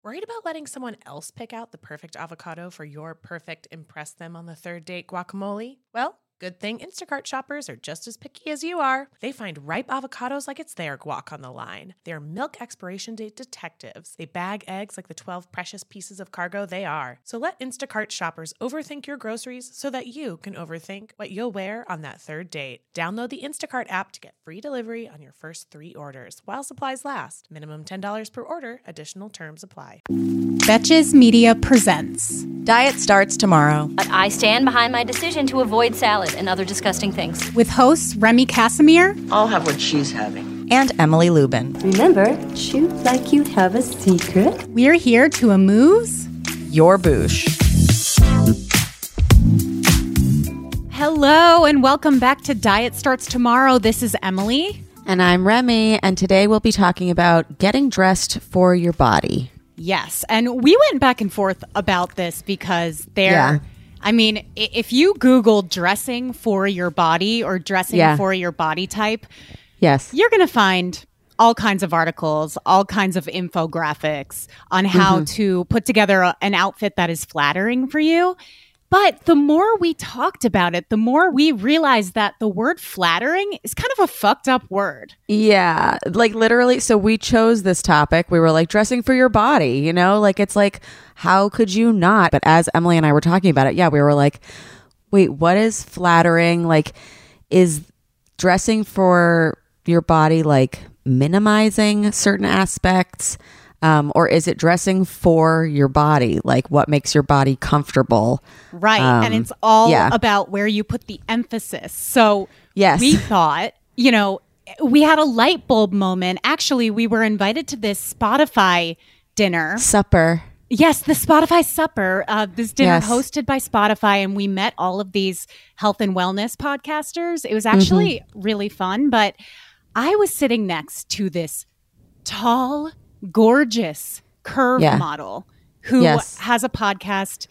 Worried about letting someone else pick out the perfect avocado for your perfect impress them on the third date guacamole? Well, good thing Instacart shoppers are just as picky as you are. They find ripe avocados like it's their guac on the line. They're milk expiration date detectives. They bag eggs like the 12 precious pieces of cargo they are. So let Instacart shoppers overthink your groceries so that you can overthink what you'll wear on that third date. Download the Instacart app to get free delivery on your first 3 orders while supplies last. Minimum $10 per order. Additional terms apply. Betches Media presents Diet starts tomorrow. But I stand behind my decision to avoid salad and other disgusting things. with hosts Remy Casimir I'll have what she's having. And Emily Lubin. Remember, shoot like you'd have a secret. We're here to amuse. Your boosh. Hello and welcome back to Diet Starts Tomorrow. This is Emily. And I'm Remy, and today we'll be talking about getting dressed for your body. Yes, and we went back and forth about this because if you Google dressing for your body or dressing for your body type, Yes. you're going to find all kinds of articles, all kinds of infographics on how to put together an outfit that is flattering for you. But the more we talked about it, the more we realized that the word flattering is kind of a fucked up word. Yeah, like literally. So we chose this topic. We were like, dressing for your body, you know, like it's like, how could you not? But as Emily and I were talking about it, we were like, wait, what is flattering? Like, is dressing for your body like minimizing certain aspects? Or is it dressing for your body? Like what makes your body comfortable? Right. And it's all about where you put the emphasis. So we thought, we had a light bulb moment. Actually, we were invited to this Spotify dinner. Supper. Yes, the Spotify supper. This dinner hosted by Spotify. And we met all of these health and wellness podcasters. It was actually really fun. But I was sitting next to this tall, gorgeous curve model who has a podcast.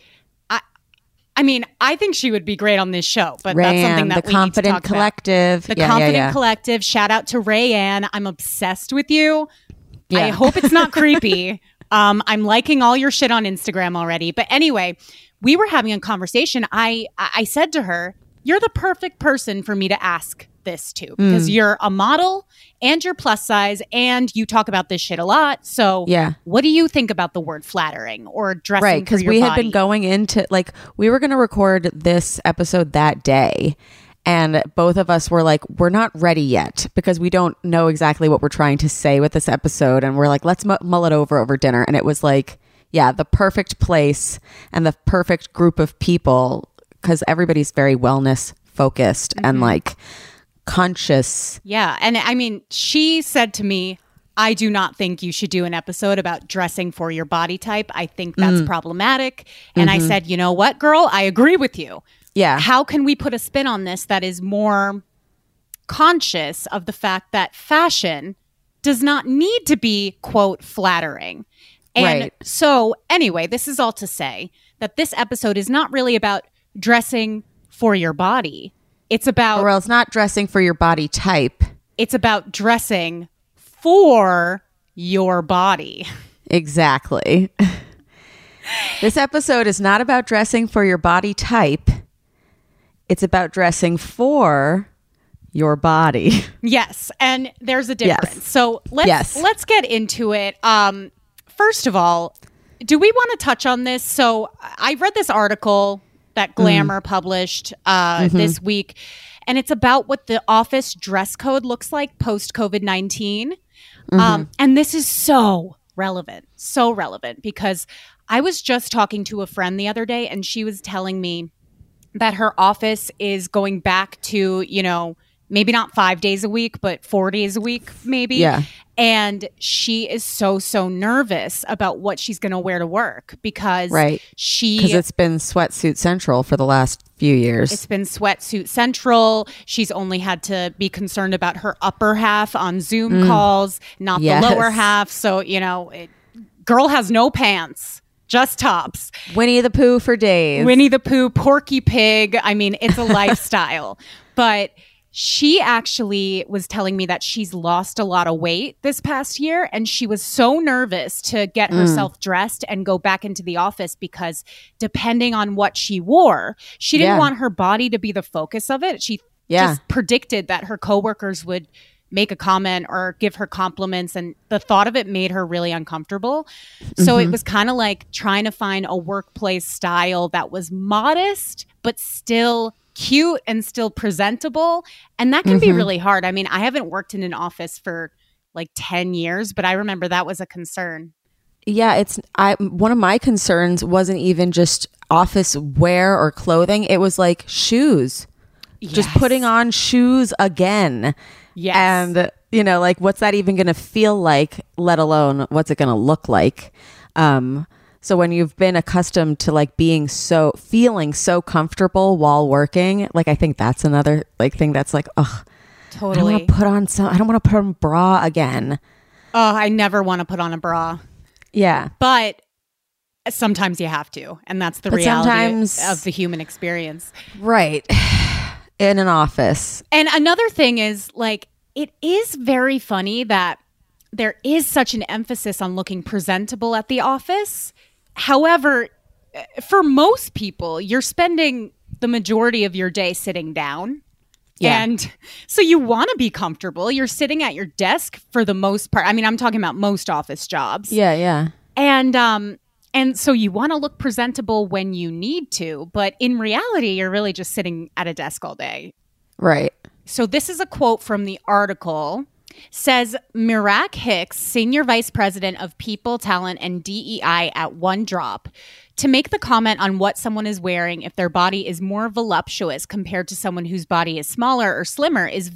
I think she would be great on this show, but that's something that the we Confident need to talk Collective. about. The Confident Collective. Shout out to Rayanne. I'm obsessed with you. Yeah. I hope it's not creepy. I'm liking all your shit on Instagram already. But anyway, we were having a conversation. I said to her, you're the perfect person for me to ask this to because you're a model and you're plus size and you talk about this shit a lot. So what do you think about the word flattering or dressing for your body? Right, because we had been going into, like, we were going to record this episode that day. And both of us were like, we're not ready yet because we don't know exactly what we're trying to say with this episode. And we're like, let's mull it over dinner. And it was like, the perfect place and the perfect group of people because everybody's very wellness focused and like conscious. Yeah. And she said to me, I do not think you should do an episode about dressing for your body type. I think that's problematic. And I said, you know what, girl? I agree with you. Yeah. How can we put a spin on this that is more conscious of the fact that fashion does not need to be, quote, flattering? And so anyway, this is all to say that this episode is not really about dressing for your body. It's about... Or else not dressing for your body type. It's about dressing for your body. Exactly. This episode is not about dressing for your body type. It's about dressing for your body. Yes, and there's a difference. Yes. So let's get into it. First of all, do we want to touch on this? So I read this article that Glamour published this week, and it's about what the office dress code looks like post-COVID-19. And this is so relevant because I was just talking to a friend the other day, and she was telling me that her office is going back to, maybe not 5 days a week, but 4 days a week, maybe. Yeah. And she is so nervous about what she's going to wear to work because because it's been sweatsuit central for the last few years. It's been sweatsuit central. She's only had to be concerned about her upper half on Zoom calls, not the lower half. So, girl has no pants. Just tops. Winnie the Pooh for days. Winnie the Pooh, Porky Pig. It's a lifestyle. But She actually was telling me that she's lost a lot of weight this past year, and she was so nervous to get herself dressed and go back into the office because depending on what she wore, she didn't want her body to be the focus of it. She just predicted that her coworkers would make a comment or give her compliments, and the thought of it made her really uncomfortable. So it was kind of like trying to find a workplace style that was modest but still cute and still presentable, and that can be really hard. I mean, I haven't worked in an office for like 10 years, but I remember that was a concern. Yeah, one of my concerns wasn't even just office wear or clothing. It was like shoes. Just putting on shoes again. Yes. And, like, what's that even going to feel like, let alone what's it going to look like? So when you've been accustomed to like feeling so comfortable while working, like, I think that's another like thing that's like, ugh, totally. I don't want to put on a bra again. Oh, I never want to put on a bra. Yeah. But sometimes you have to. And that's the reality of the human experience. Right. In an office. And another thing is, like, it is very funny that there is such an emphasis on looking presentable at the office. However, for most people, you're spending the majority of your day sitting down. Yeah. And so you want to be comfortable. You're sitting at your desk for the most part. I mean, I'm talking about most office jobs. Yeah, yeah. And so you want to look presentable when you need to, but in reality, you're really just sitting at a desk all day. Right. So this is a quote from the article. Says Mirak Hicks, Senior Vice President of People, Talent, and DEI at One Drop, to make the comment on what someone is wearing if their body is more voluptuous compared to someone whose body is smaller or slimmer is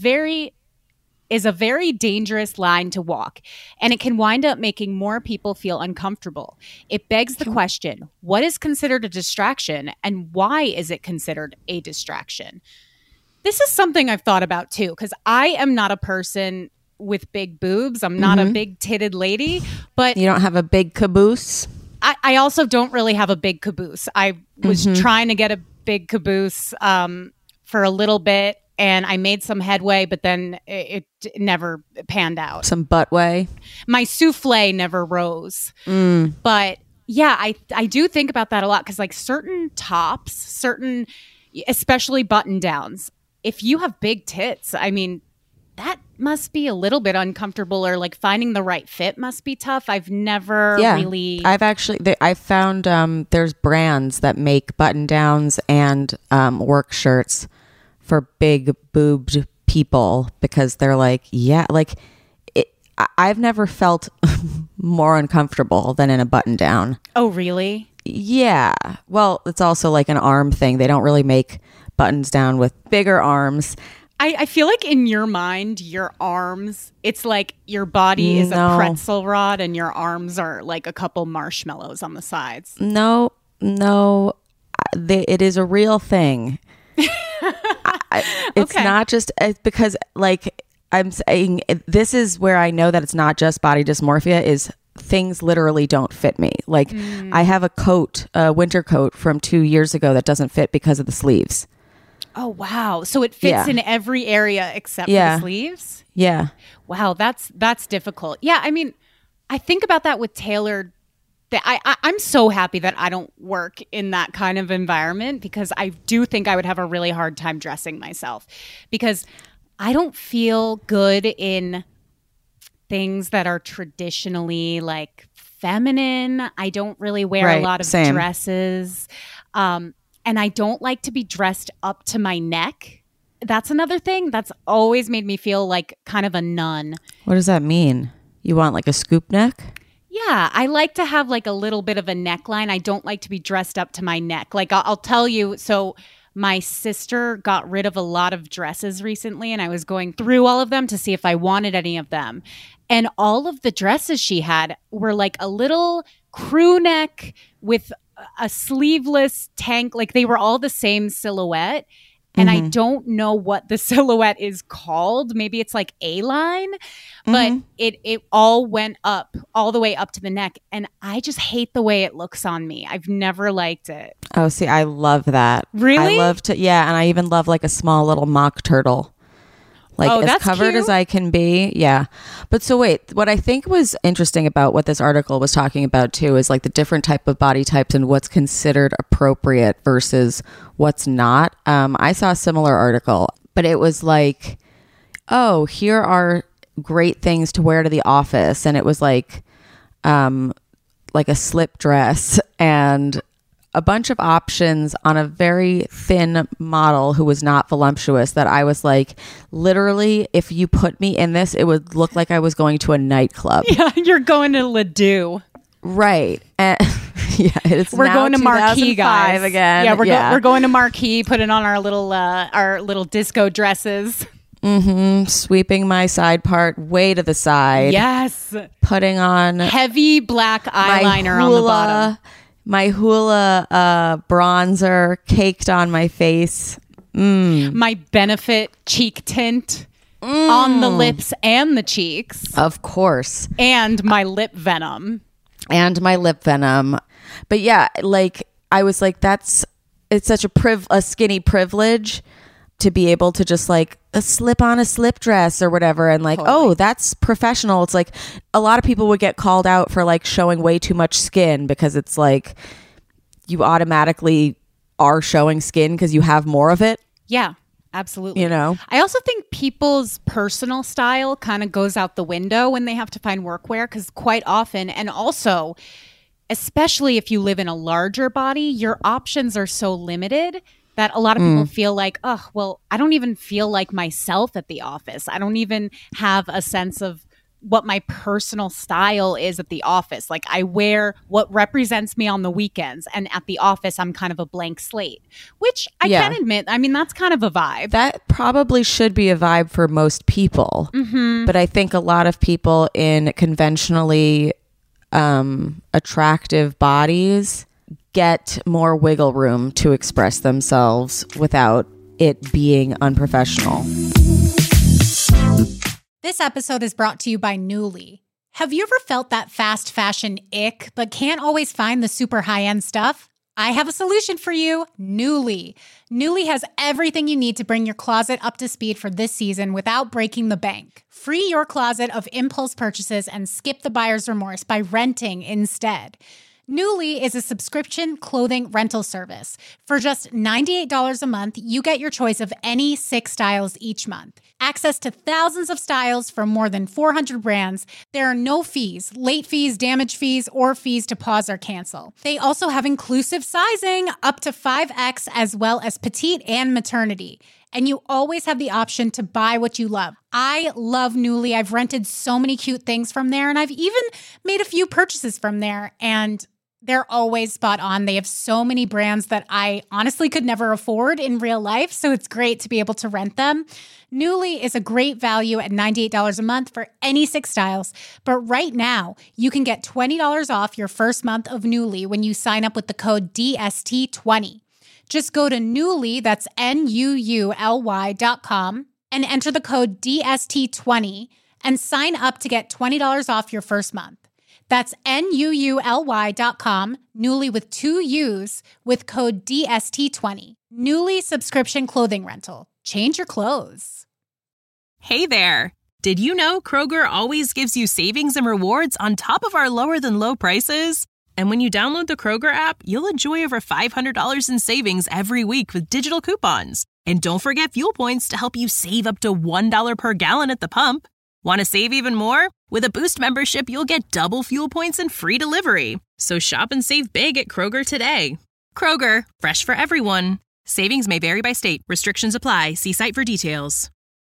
a very dangerous line to walk, and it can wind up making more people feel uncomfortable. It begs the question, what is considered a distraction, and why is it considered a distraction? This is something I've thought about too, because I am not a person with big boobs. I'm not a big titted lady, but you don't have a big caboose. I also don't really have a big caboose. I was trying to get a big caboose for a little bit, and I made some headway, but then it never panned out. Some buttway. My souffle never rose. But yeah, I do think about that a lot, because like certain tops, especially button downs, if you have big tits, I mean, that must be a little bit uncomfortable, or like finding the right fit must be tough. I've never really. I've found there's brands that make button downs and work shirts for big boobed people, because they're like, I've never felt more uncomfortable than in a button down. Oh, really? Yeah. Well, it's also like an arm thing. They don't really make buttons down with bigger arms. I feel like in your mind, your arms, it's like your body is a pretzel rod and your arms are like a couple marshmallows on the sides. No, it is a real thing. It's not just because, like, I'm saying, this is where I know that it's not just body dysmorphia, is things literally don't fit me. Like, I have a winter coat from 2 years ago that doesn't fit because of the sleeves. Oh, wow. So it fits in every area except for the sleeves? Yeah. Wow, that's difficult. Yeah, I mean, I think about that with tailored. I'm so happy that I don't work in that kind of environment, because I do think I would have a really hard time dressing myself, because I don't feel good in things that are traditionally like feminine. I don't really wear a lot of dresses. And I don't like to be dressed up to my neck. That's another thing that's always made me feel like kind of a nun. What does that mean? You want like a scoop neck? Yeah, I like to have like a little bit of a neckline. I don't like to be dressed up to my neck. Like I'll tell you, so my sister got rid of a lot of dresses recently, and I was going through all of them to see if I wanted any of them. And all of the dresses she had were like a little crew neck with a sleeveless tank. Like they were all the same silhouette. And I don't know what the silhouette is called. Maybe it's like A-line, but it all went up, all the way up to the neck. And I just hate the way it looks on me. I've never liked it. Oh, see, I love that. Really? I love to, and I even love like a small little mock turtle. like Oh, as that's covered cute. as I can be. Yeah. But so wait, what I think was interesting about what this article was talking about too is like the different type of body types and what's considered appropriate versus what's not. I saw a similar article, but it was like, oh, here are great things to wear to the office. And it was like a slip dress and a bunch of options on a very thin model who was not voluptuous that I was like, literally, if you put me in this, it would look like I was going to a nightclub. Yeah, you're going to Ledoux. Right. And yeah, it's We're now going to Marquee, 2005 guys. again. Yeah, we're going to Marquee, putting on our little disco dresses. Sweeping my side part way to the side. Yes. Putting on Heavy black eyeliner on the bottom. My hula bronzer caked on my face. My Benefit cheek tint on the lips and the cheeks. Of course. And my lip venom. And my lip venom. But yeah, like I was like, it's such a skinny privilege to be able to just like slip on a slip dress or whatever. And like, oh, that's professional. It's like a lot of people would get called out for like showing way too much skin because it's like you automatically are showing skin because you have more of it. Yeah, absolutely. You know? I also think people's personal style kind of goes out the window when they have to find workwear because quite often, and also, especially if you live in a larger body, your options are so limited that a lot of people feel like, oh, well, I don't even feel like myself at the office. I don't even have a sense of what my personal style is at the office. Like I wear what represents me on the weekends, and at the office, I'm kind of a blank slate, which I can admit, I mean, that's kind of a vibe. That probably should be a vibe for most people. But I think a lot of people in conventionally attractive bodies get more wiggle room to express themselves without it being unprofessional. This episode is brought to you by Nuuly. Have you ever felt that fast fashion ick, but can't always find the super high-end stuff? I have a solution for you, Nuuly. Nuuly has everything you need to bring your closet up to speed for this season without breaking the bank. Free your closet of impulse purchases and skip the buyer's remorse by renting instead. Nuuly is a subscription clothing rental service. For just $98 a month, you get your choice of any 6 styles each month. Access to thousands of styles from more than 400 brands. There are no fees, late fees, damage fees, or fees to pause or cancel. They also have inclusive sizing up to 5X as well as petite and maternity. And you always have the option to buy what you love. I love Nuuly. I've rented so many cute things from there, and I've even made a few purchases from there, and they're always spot on. They have so many brands that I honestly could never afford in real life, so it's great to be able to rent them. Nuuly is a great value at $98 a month for any 6 styles, but right now you can get $20 off your first month of Nuuly when you sign up with the code DST20. Just go to Nuuly, that's NUULY.com, and enter the code DST20 and sign up to get $20 off your first month. That's NUULY.com, Nuuly with 2 U's, with code DST20. Nuuly subscription clothing rental. Change your clothes. Hey there. Did you know Kroger always gives you savings and rewards on top of our lower than low prices? And when you download the Kroger app, you'll enjoy over $500 in savings every week with digital coupons. And don't forget fuel points to help you save up to $1 per gallon at the pump. Want to save even more? With a Boost membership, you'll get double fuel points and free delivery. So shop and save big at Kroger today. Kroger, fresh for everyone. Savings may vary by state. Restrictions apply. See site for details.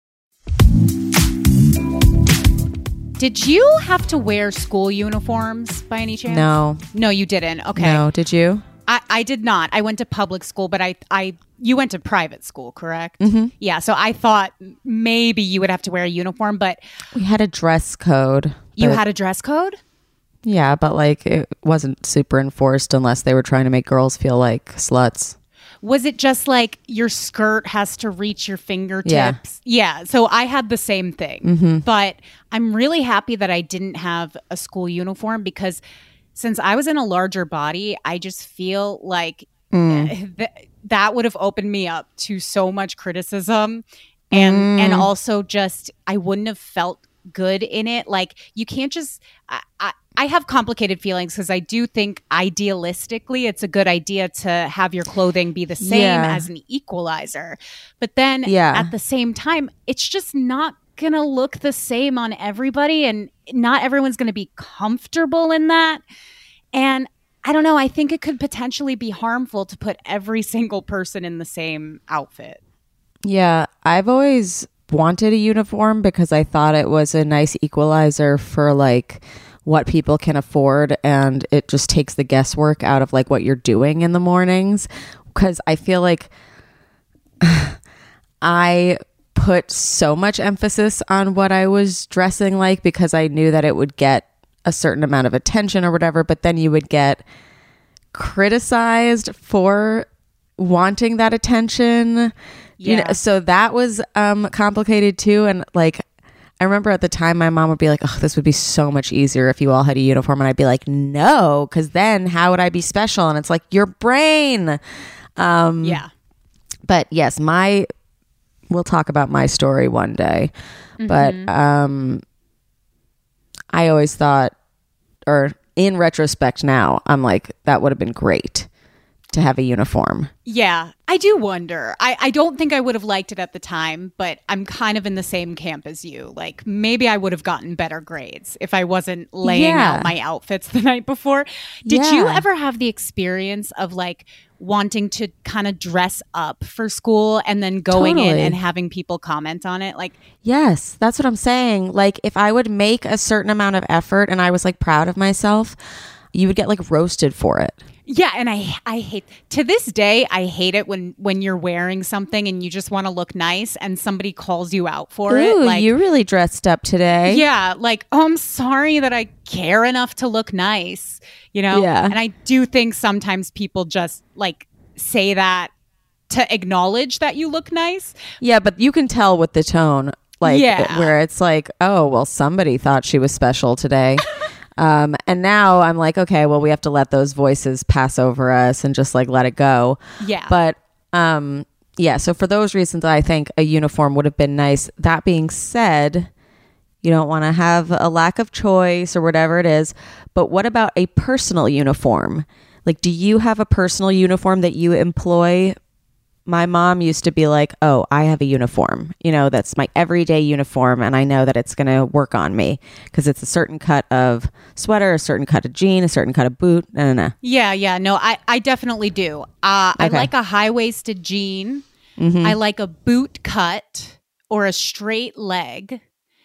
Did you have to wear school uniforms by any chance? No. No, you didn't. Okay. No, did you? I did not. I went to public school, but you went to private school, correct? Mm-hmm. Yeah. So I thought maybe you would have to wear a uniform, but We had a dress code. you but- had a dress code? Yeah, but like it wasn't super enforced unless they were trying to make girls feel like sluts. Was it just like your skirt has to reach your fingertips? Yeah. So I had the same thing, but I'm really happy that I didn't have a school uniform because since I was in a larger body, I just feel like that would have opened me up to so much criticism. And also just, I wouldn't have felt good in it. Like, you can't just, I have complicated feelings because I do think idealistically it's a good idea to have your clothing be the same as an equalizer. But then at the same time, it's just not going to look the same on everybody, and not everyone's going to be comfortable in that. And I don't know, I think it could potentially be harmful to put every single person in the same outfit. Yeah, I've always wanted a uniform because I thought it was a nice equalizer for like what people can afford, and it just takes the guesswork out of like what you're doing in the mornings. Because I feel like I put so much emphasis on what I was dressing like because I knew that it would get a certain amount of attention or whatever, but then you would get criticized for wanting that attention. You know, so that was complicated too. And like, I remember at the time my mom would be like, oh, this would be so much easier if you all had a uniform. And I'd be like, no, because then how would I be special? And it's like, your brain. But yes, we'll talk about my story one day. But I always thought, or in retrospect now, I'm like, that would have been great to have a uniform. Yeah, I do wonder. I don't think I would have liked it at the time, but I'm kind of in the same camp as you. Like, maybe I would have gotten better grades if I wasn't laying out my outfits the night before. Did you ever have the experience of like wanting to kind of dress up for school and then going in and having people comment on it? Like, yes, that's what I'm saying. Like, if I would make a certain amount of effort and I was like proud of myself, you would get like roasted for it. Yeah, and I hate, to this day, I hate it when you're wearing something and you just want to look nice and somebody calls you out for it. Like, you really dressed up today. Yeah, like, oh, I'm sorry that I care enough to look nice, you know? Yeah. And I do think sometimes people just like say that to acknowledge that you look nice. Yeah, but you can tell with the tone, like, where it's like, oh, well, somebody thought she was special today. And now I'm like, okay, well, we have to let those voices pass over us and just like let it go. Yeah. But so for those reasons, I think a uniform would have been nice. That being said, you don't want to have a lack of choice or whatever it is. But what about a personal uniform? Like, do you have a personal uniform that you employ? My mom used to be like, oh, I have a uniform, you know, that's my everyday uniform. And I know that it's going to work on me because it's a certain cut of sweater, a certain cut of jean, a certain cut of boot. No. Yeah. No, I definitely do. I like a high-waisted jean. I like a boot cut or a straight leg.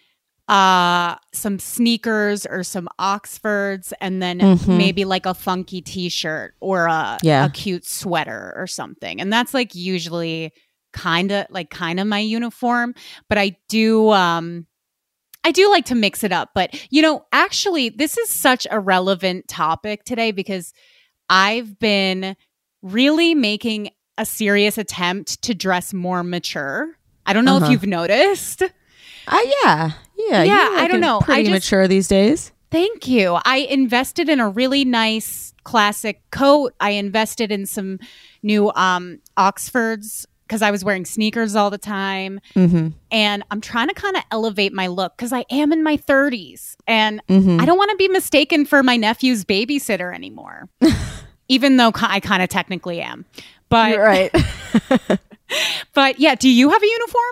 Some sneakers or some Oxfords, and then maybe like a funky t-shirt or a cute sweater or something. And that's like usually kind of my uniform, but I do like to mix it up. But you know, actually this is such a relevant topic today because I've been really making a serious attempt to dress more mature. I don't know if you've noticed. Yeah, I don't know. Pretty mature these days. Thank you. I invested in a really nice classic coat. I invested in some new Oxfords because I was wearing sneakers all the time. And I'm trying to kind of elevate my look because I am in my 30s. And I don't want to be mistaken for my nephew's babysitter anymore. Even though I kind of technically am. But, you're right. But yeah, do you have a uniform?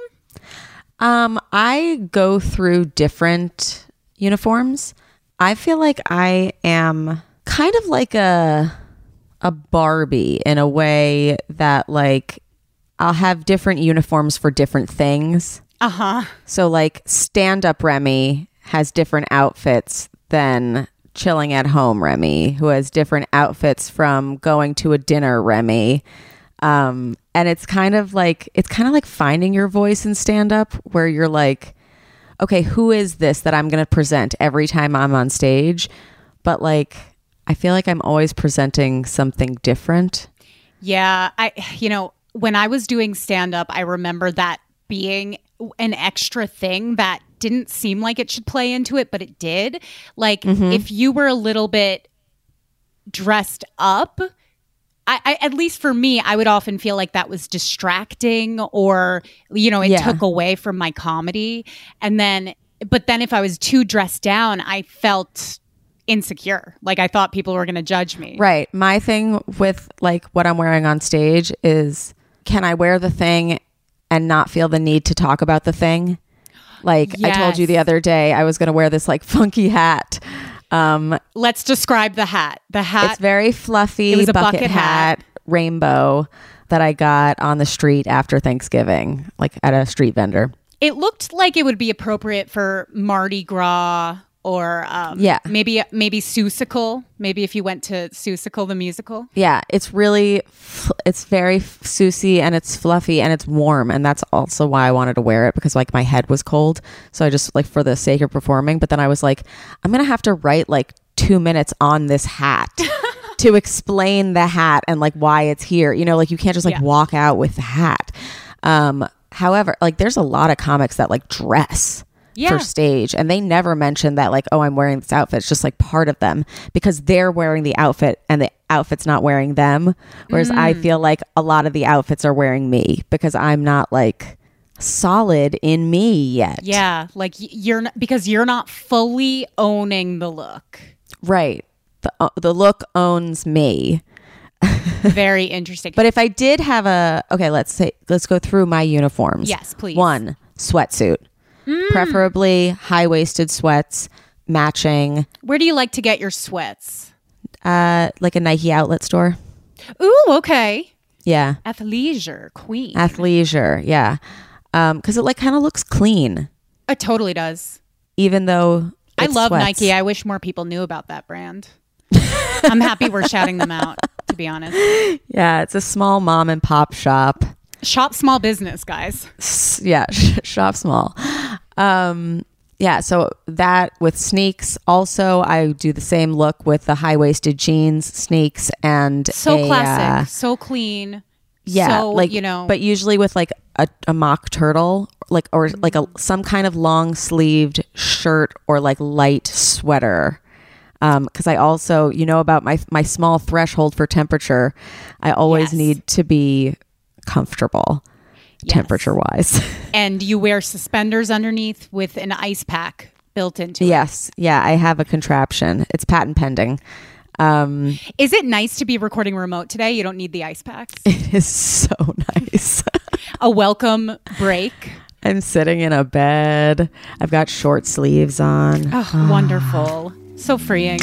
I go through different uniforms. I feel like I am kind of like a Barbie in a way that like I'll have different uniforms for different things. So like stand-up Remy has different outfits than chilling at home Remy, who has different outfits from going to a dinner Remy. And it's kind of like finding your voice in stand-up where you're like, okay, who is this that I'm going to present every time I'm on stage? But like, I feel like I'm always presenting something different. Yeah. When I was doing stand-up, I remember that being an extra thing that didn't seem like it should play into it, but it did. Like if you were a little bit dressed up, I at least for me, I would often feel like that was distracting or, you know, it took away from my comedy. But then if I was too dressed down, I felt insecure. Like I thought people were going to judge me. Right. My thing with like what I'm wearing on stage is, can I wear the thing and not feel the need to talk about the thing? Like I told you the other day, I was going to wear this like funky hat. Let's describe the hat. The hat. It's very fluffy. It was a bucket hat, rainbow that I got on the street after Thanksgiving, like at a street vendor. It looked like it would be appropriate for Mardi Gras or maybe Seussical. Maybe if you went to Seussical the musical. Yeah, it's very Susie and it's fluffy and it's warm, and that's also why I wanted to wear it, because like my head was cold. So I just like for the sake of performing, but then I was like, I'm gonna have to write like 2 minutes on this hat to explain the hat and like why it's here. You know, like you can't just like walk out with the hat. However, like there's a lot of comics that like dress for stage, and they never mention that like, oh, I'm wearing this outfit. It's just like part of them because they're wearing the outfit and the outfit's not wearing them. Whereas I feel like a lot of the outfits are wearing me because I'm not like solid in me yet. Yeah, like because you're not fully owning the look. Right. The look owns me. Very interesting. But if I did have let's go through my uniforms. Yes, please. 1, sweatsuit. Preferably high-waisted sweats, matching. Where do you like to get your sweats? Like a Nike outlet store. Ooh, okay. Yeah. Athleisure queen. Athleisure, yeah. Because it like kind of looks clean. It totally does. Even though I love sweats. Nike. I wish more people knew about that brand. I'm happy we're shouting them out, to be honest. Yeah, it's a small mom and pop shop. Shop small business, guys. Yeah, shop small. Yeah, so that with sneaks. Also, I do the same look with the high-waisted jeans, sneaks, and so classic, so clean. Yeah, so, like, you know, but usually with like a mock turtle, like or like some kind of long-sleeved shirt or like light sweater. Because I also, you know, about my small threshold for temperature, I always need to be comfortable temperature wise. And you wear suspenders underneath with an ice pack built into it. Yes. Yeah, I have a contraption. It's patent pending. Is it nice to be recording remote today? You don't need the ice packs. It is so nice. A welcome break. I'm sitting in a bed. I've got short sleeves on. Oh, wonderful. So freeing.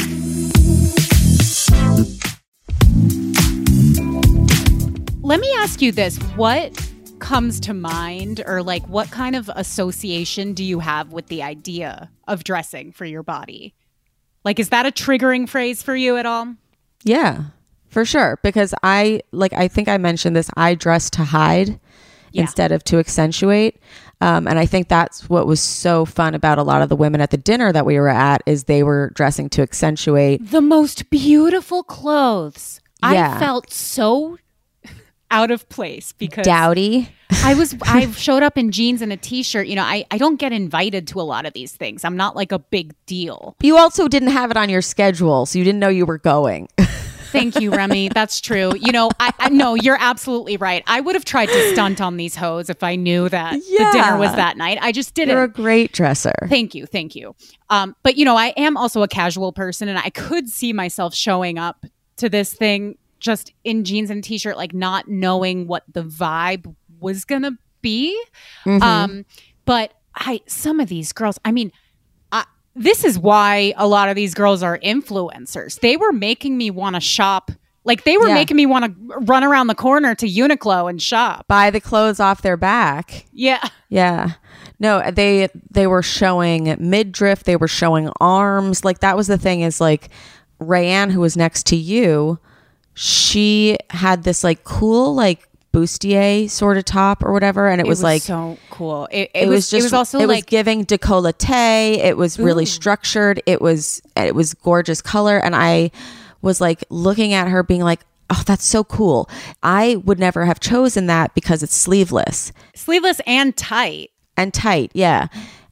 Let me ask you this. What comes to mind, or like what kind of association do you have with the idea of dressing for your body? Like, is that a triggering phrase for you at all? Yeah, for sure. Because I think I mentioned this, I dress to hide instead of to accentuate. And I think that's what was so fun about a lot of the women at the dinner that we were at, is they were dressing to accentuate. The most beautiful clothes. Yeah. I felt so out of place because dowdy. I showed up in jeans and a t-shirt. You know, I don't get invited to a lot of these things. I'm not like a big deal. You also didn't have it on your schedule, so you didn't know you were going. Thank you, Remy. That's true. You know, I no, you're absolutely right. I would have tried to stunt on these hoes if I knew that the dinner was that night. I just didn't. You're a great dresser. Thank you. But you know, I am also a casual person, and I could see myself showing up to this thing just in jeans and t-shirt, like not knowing what the vibe was gonna be. Mm-hmm. But some of these girls, I mean, this is why a lot of these girls are influencers. They were making me want to shop. Like they were making me want to run around the corner to Uniqlo and shop. Buy the clothes off their back. Yeah. Yeah. No, they were showing midriff. They were showing arms. Like that was the thing, is like Rayanne, who was next to you, she had this like cool like bustier sort of top or whatever, and it was like so cool. It was also it like was giving décolleté. It was really structured. It was gorgeous color, and I was like looking at her being like, oh, that's so cool. I would never have chosen that because it's sleeveless and tight, yeah.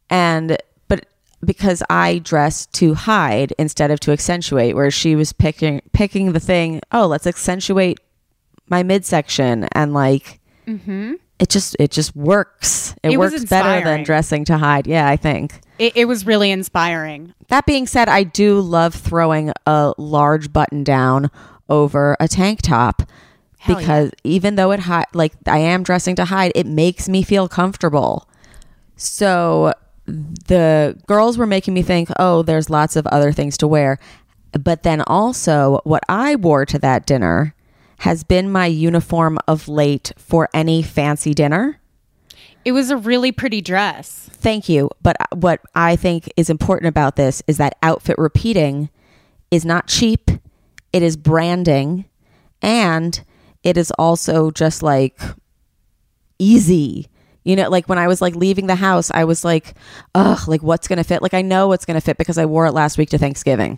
But because I dressed to hide instead of to accentuate, where she was picking the thing, oh, let's accentuate my midsection, and like it just works. It was works better than inspiring. dressing to hide. Yeah, I think. It was really inspiring. That being said, I do love throwing a large button down over a tank top. Hell Because even though like I am dressing to hide, it makes me feel comfortable. So the girls were making me think, oh, there's lots of other things to wear. But then also what I wore to that dinner has been my uniform of late for any fancy dinner. It was a really pretty dress. Thank you. But what I think is important about this is that outfit repeating is not cheap. It is branding, and it is also just like easy. You know, like when I was like leaving the house, I was like, ugh, like what's going to fit? Like I know what's going to fit because I wore it last week to Thanksgiving.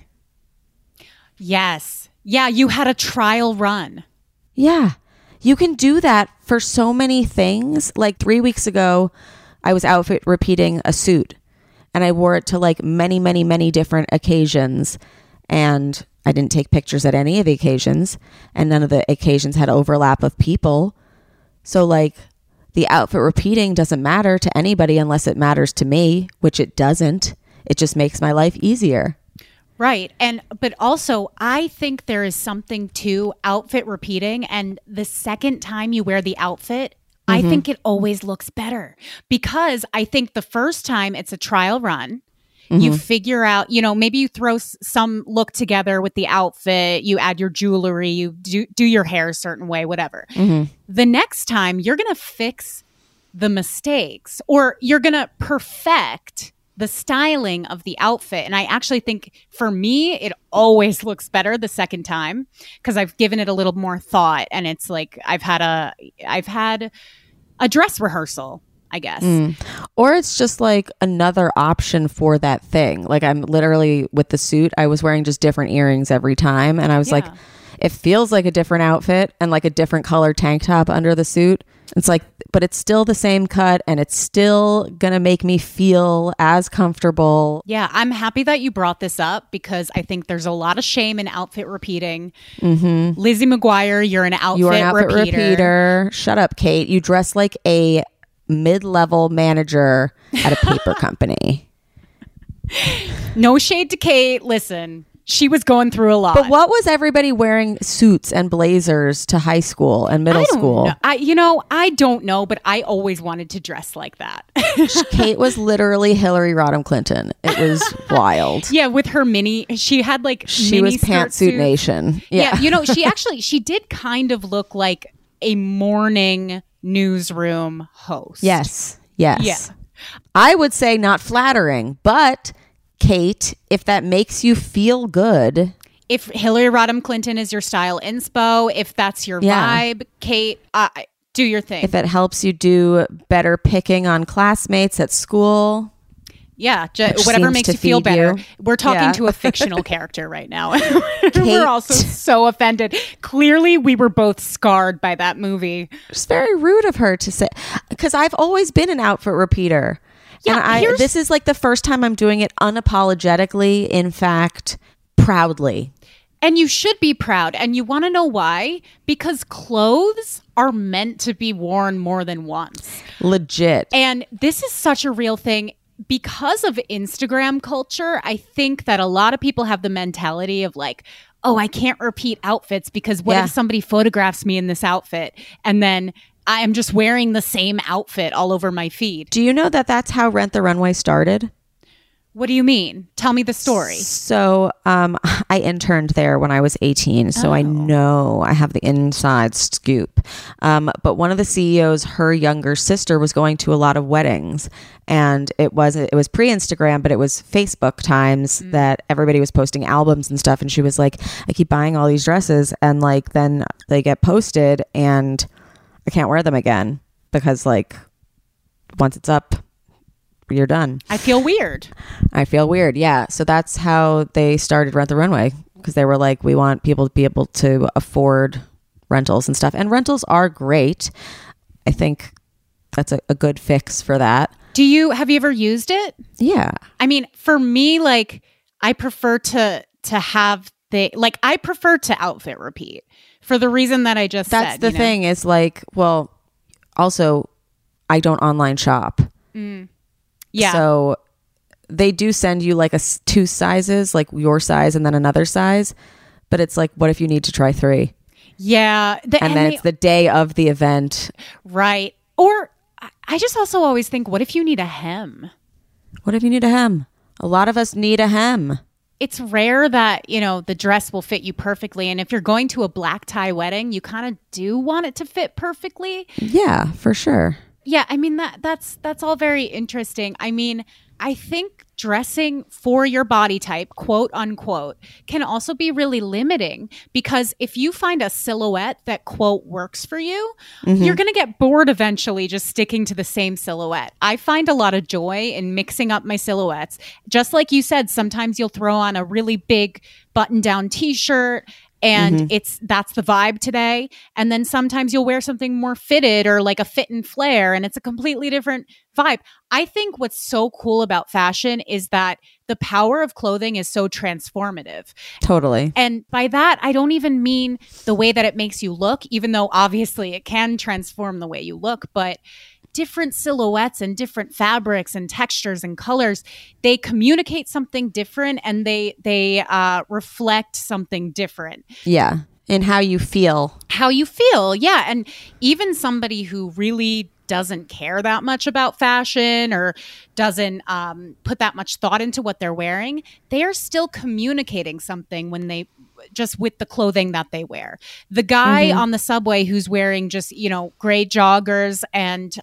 Yes. Yeah, you had a trial run. Yeah. You can do that for so many things. Like 3 weeks ago, I was outfit repeating a suit, and I wore it to like many, many, many different occasions. And I didn't take pictures at any of the occasions, and none of the occasions had overlap of people. So like the outfit repeating doesn't matter to anybody unless it matters to me, which it doesn't. It just makes my life easier. Right. But also I think there is something to outfit repeating, and the second time you wear the outfit, I think it always looks better, because I think the first time it's a trial run. You figure out, you know, maybe you throw some look together with the outfit, you add your jewelry, you do your hair a certain way, whatever. The next time you're going to fix the mistakes, or you're going to perfect the styling of the outfit. And I actually think for me, it always looks better the second time because I've given it a little more thought. And it's like I've had a dress rehearsal, I guess. Or it's just like another option for that thing. Like I'm literally with the suit, I was wearing just different earrings every time. And I was like, it feels like a different outfit and like a different color tank top under the suit. It's like, but it's still the same cut, and it's still going to make me feel as comfortable. Yeah, I'm happy that you brought this up because I think there's a lot of shame in outfit repeating. Lizzie McGuire, you're an outfit repeater. Shut up, Kate. You dress like a mid-level manager at a paper company. No shade to Kate. Listen, she was going through a lot. But what was everybody wearing suits and blazers to high school and middle school? I don't know, but I always wanted to dress like that. Kate was literally Hillary Rodham Clinton. It was wild. Yeah, with her she had like she mini was Pantsuit Nation. Yeah, you know, she did kind of look like a morning newsroom host. Yes. Yeah. I would say not flattering, but Kate, if that makes you feel good. If Hillary Rodham Clinton is your style inspo, if that's your vibe, Kate, do your thing. If it helps you do better picking on classmates at school. Yeah, whatever makes you feel better. We're talking to a fictional character right now. We're also so offended. Clearly, we were both scarred by that movie. It's very rude of her to say, because I've always been an outfit repeater. Yeah, and this is like the first time I'm doing it unapologetically, in fact, proudly. And you should be proud. And you want to know why? Because clothes are meant to be worn more than once. Legit. And this is such a real thing. Because of Instagram culture, I think that a lot of people have the mentality of like, oh, I can't repeat outfits because what if somebody photographs me in this outfit and then I am just wearing the same outfit all over my feed. Do you know that that's how Rent the Runway started? What do you mean? Tell me the story. So I interned there when I was 18. So I know I have the inside scoop. But one of the CEOs, her younger sister was going to a lot of weddings. And it was pre-Instagram, but it was Facebook times that everybody was posting albums and stuff. And she was like, I keep buying all these dresses. And like then they get posted and I can't wear them again because like once it's up, you're done. I feel weird. Yeah. So that's how they started Rent the Runway, because they were like, we want people to be able to afford rentals and stuff. And rentals are great. I think that's a good fix for that. Have you ever used it? Yeah. I mean, for me, like I prefer to have I prefer to outfit repeat for the reason that I just said. That's the thing is like, well, also I don't online shop. Yeah. So they do send you like two sizes, like your size and then another size. But it's like, what if you need to try 3? Yeah. And then it's the day of the event. Right. Or I just also always think, what if you need a hem? What if you need a hem? A lot of us need a hem. It's rare that, the dress will fit you perfectly. And if you're going to a black tie wedding, you kind of do want it to fit perfectly. Yeah, for sure. Yeah, I mean, that's all very interesting. I mean, I think dressing for your body type, quote unquote, can also be really limiting because if you find a silhouette that, quote, works for you, you're going to get bored eventually just sticking to the same silhouette. I find a lot of joy in mixing up my silhouettes. Just like you said, sometimes you'll throw on a really big button-down t-shirt and that's the vibe today. And then sometimes you'll wear something more fitted or like a fit and flare and it's a completely different vibe. I think what's so cool about fashion is that the power of clothing is so transformative. Totally. And by that, I don't even mean the way that it makes you look, even though obviously it can transform the way you look, but different silhouettes and different fabrics and textures and colors, they communicate something different and they reflect something different. Yeah. And how you feel. How you feel. Yeah. And even somebody who really doesn't care that much about fashion or doesn't put that much thought into what they're wearing, they are still communicating something when they just with the clothing that they wear. The guy on the subway who's wearing just, gray joggers and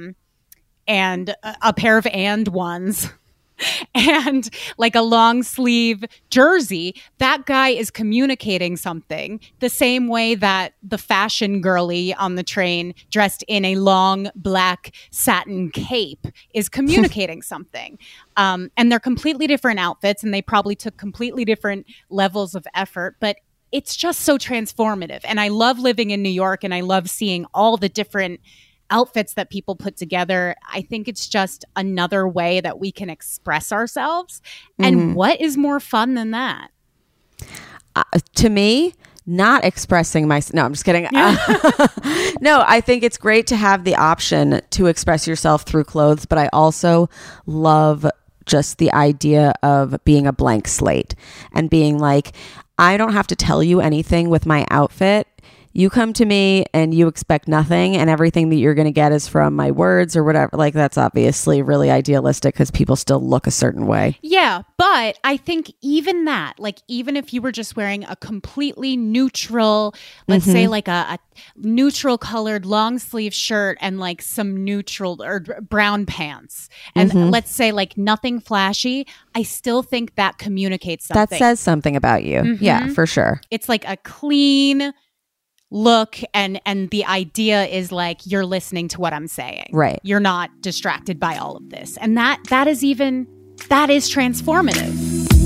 a pair of ones and like a long sleeve jersey, that guy is communicating something the same way that the fashion girly on the train dressed in a long black satin cape is communicating something. And they're completely different outfits and they probably took completely different levels of effort, but it's just so transformative. And I love living in New York and I love seeing all the different outfits that people put together. I think it's just another way that we can express ourselves. And what is more fun than that? To me, not expressing myself. No, I'm just kidding. No, I think it's great to have the option to express yourself through clothes, but I also love just the idea of being a blank slate and being like, I don't have to tell you anything with my outfit. You come to me and you expect nothing and everything that you're going to get is from my words or whatever. Like that's obviously really idealistic because people still look a certain way. Yeah, but I think even that, like even if you were just wearing a completely neutral, let's say like a neutral colored long sleeve shirt and like some neutral or brown pants and let's say like nothing flashy, I still think that communicates something. That says something about you. Yeah, for sure. It's like a clean look and the idea is like you're listening to what I'm saying. Right. You're not distracted by all of this. And that is transformative.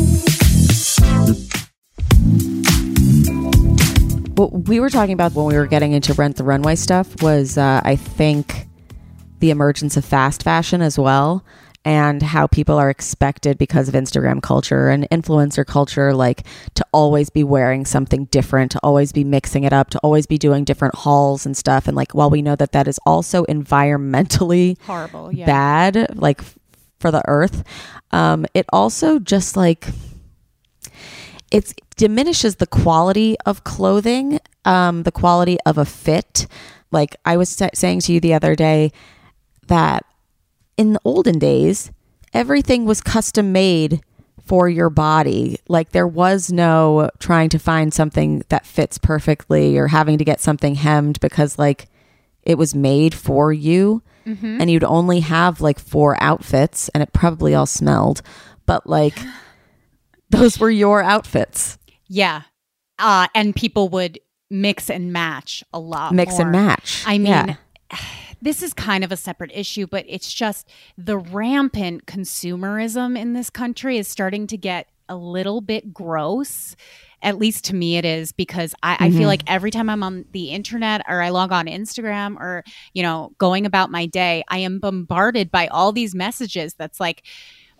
What we were talking about when we were getting into Rent the Runway stuff was I think the emergence of fast fashion as well. And how people are expected because of Instagram culture and influencer culture, like to always be wearing something different, to always be mixing it up, to always be doing different hauls and stuff. And like, while we know that that is also environmentally horrible, bad, like for the earth, it also just like, it diminishes the quality of clothing, the quality of a fit. Like I was saying to you the other day that in the olden days, everything was custom made for your body. Like there was no trying to find something that fits perfectly or having to get something hemmed because like it was made for you and you'd only have like 4 outfits and it probably all smelled, but like those were your outfits. Yeah. And people would mix and match a lot more. Mix and match. I mean, this is kind of a separate issue, but it's just the rampant consumerism in this country is starting to get a little bit gross. At least to me it is, because I feel like every time I'm on the internet or I log on Instagram or, going about my day, I am bombarded by all these messages that's like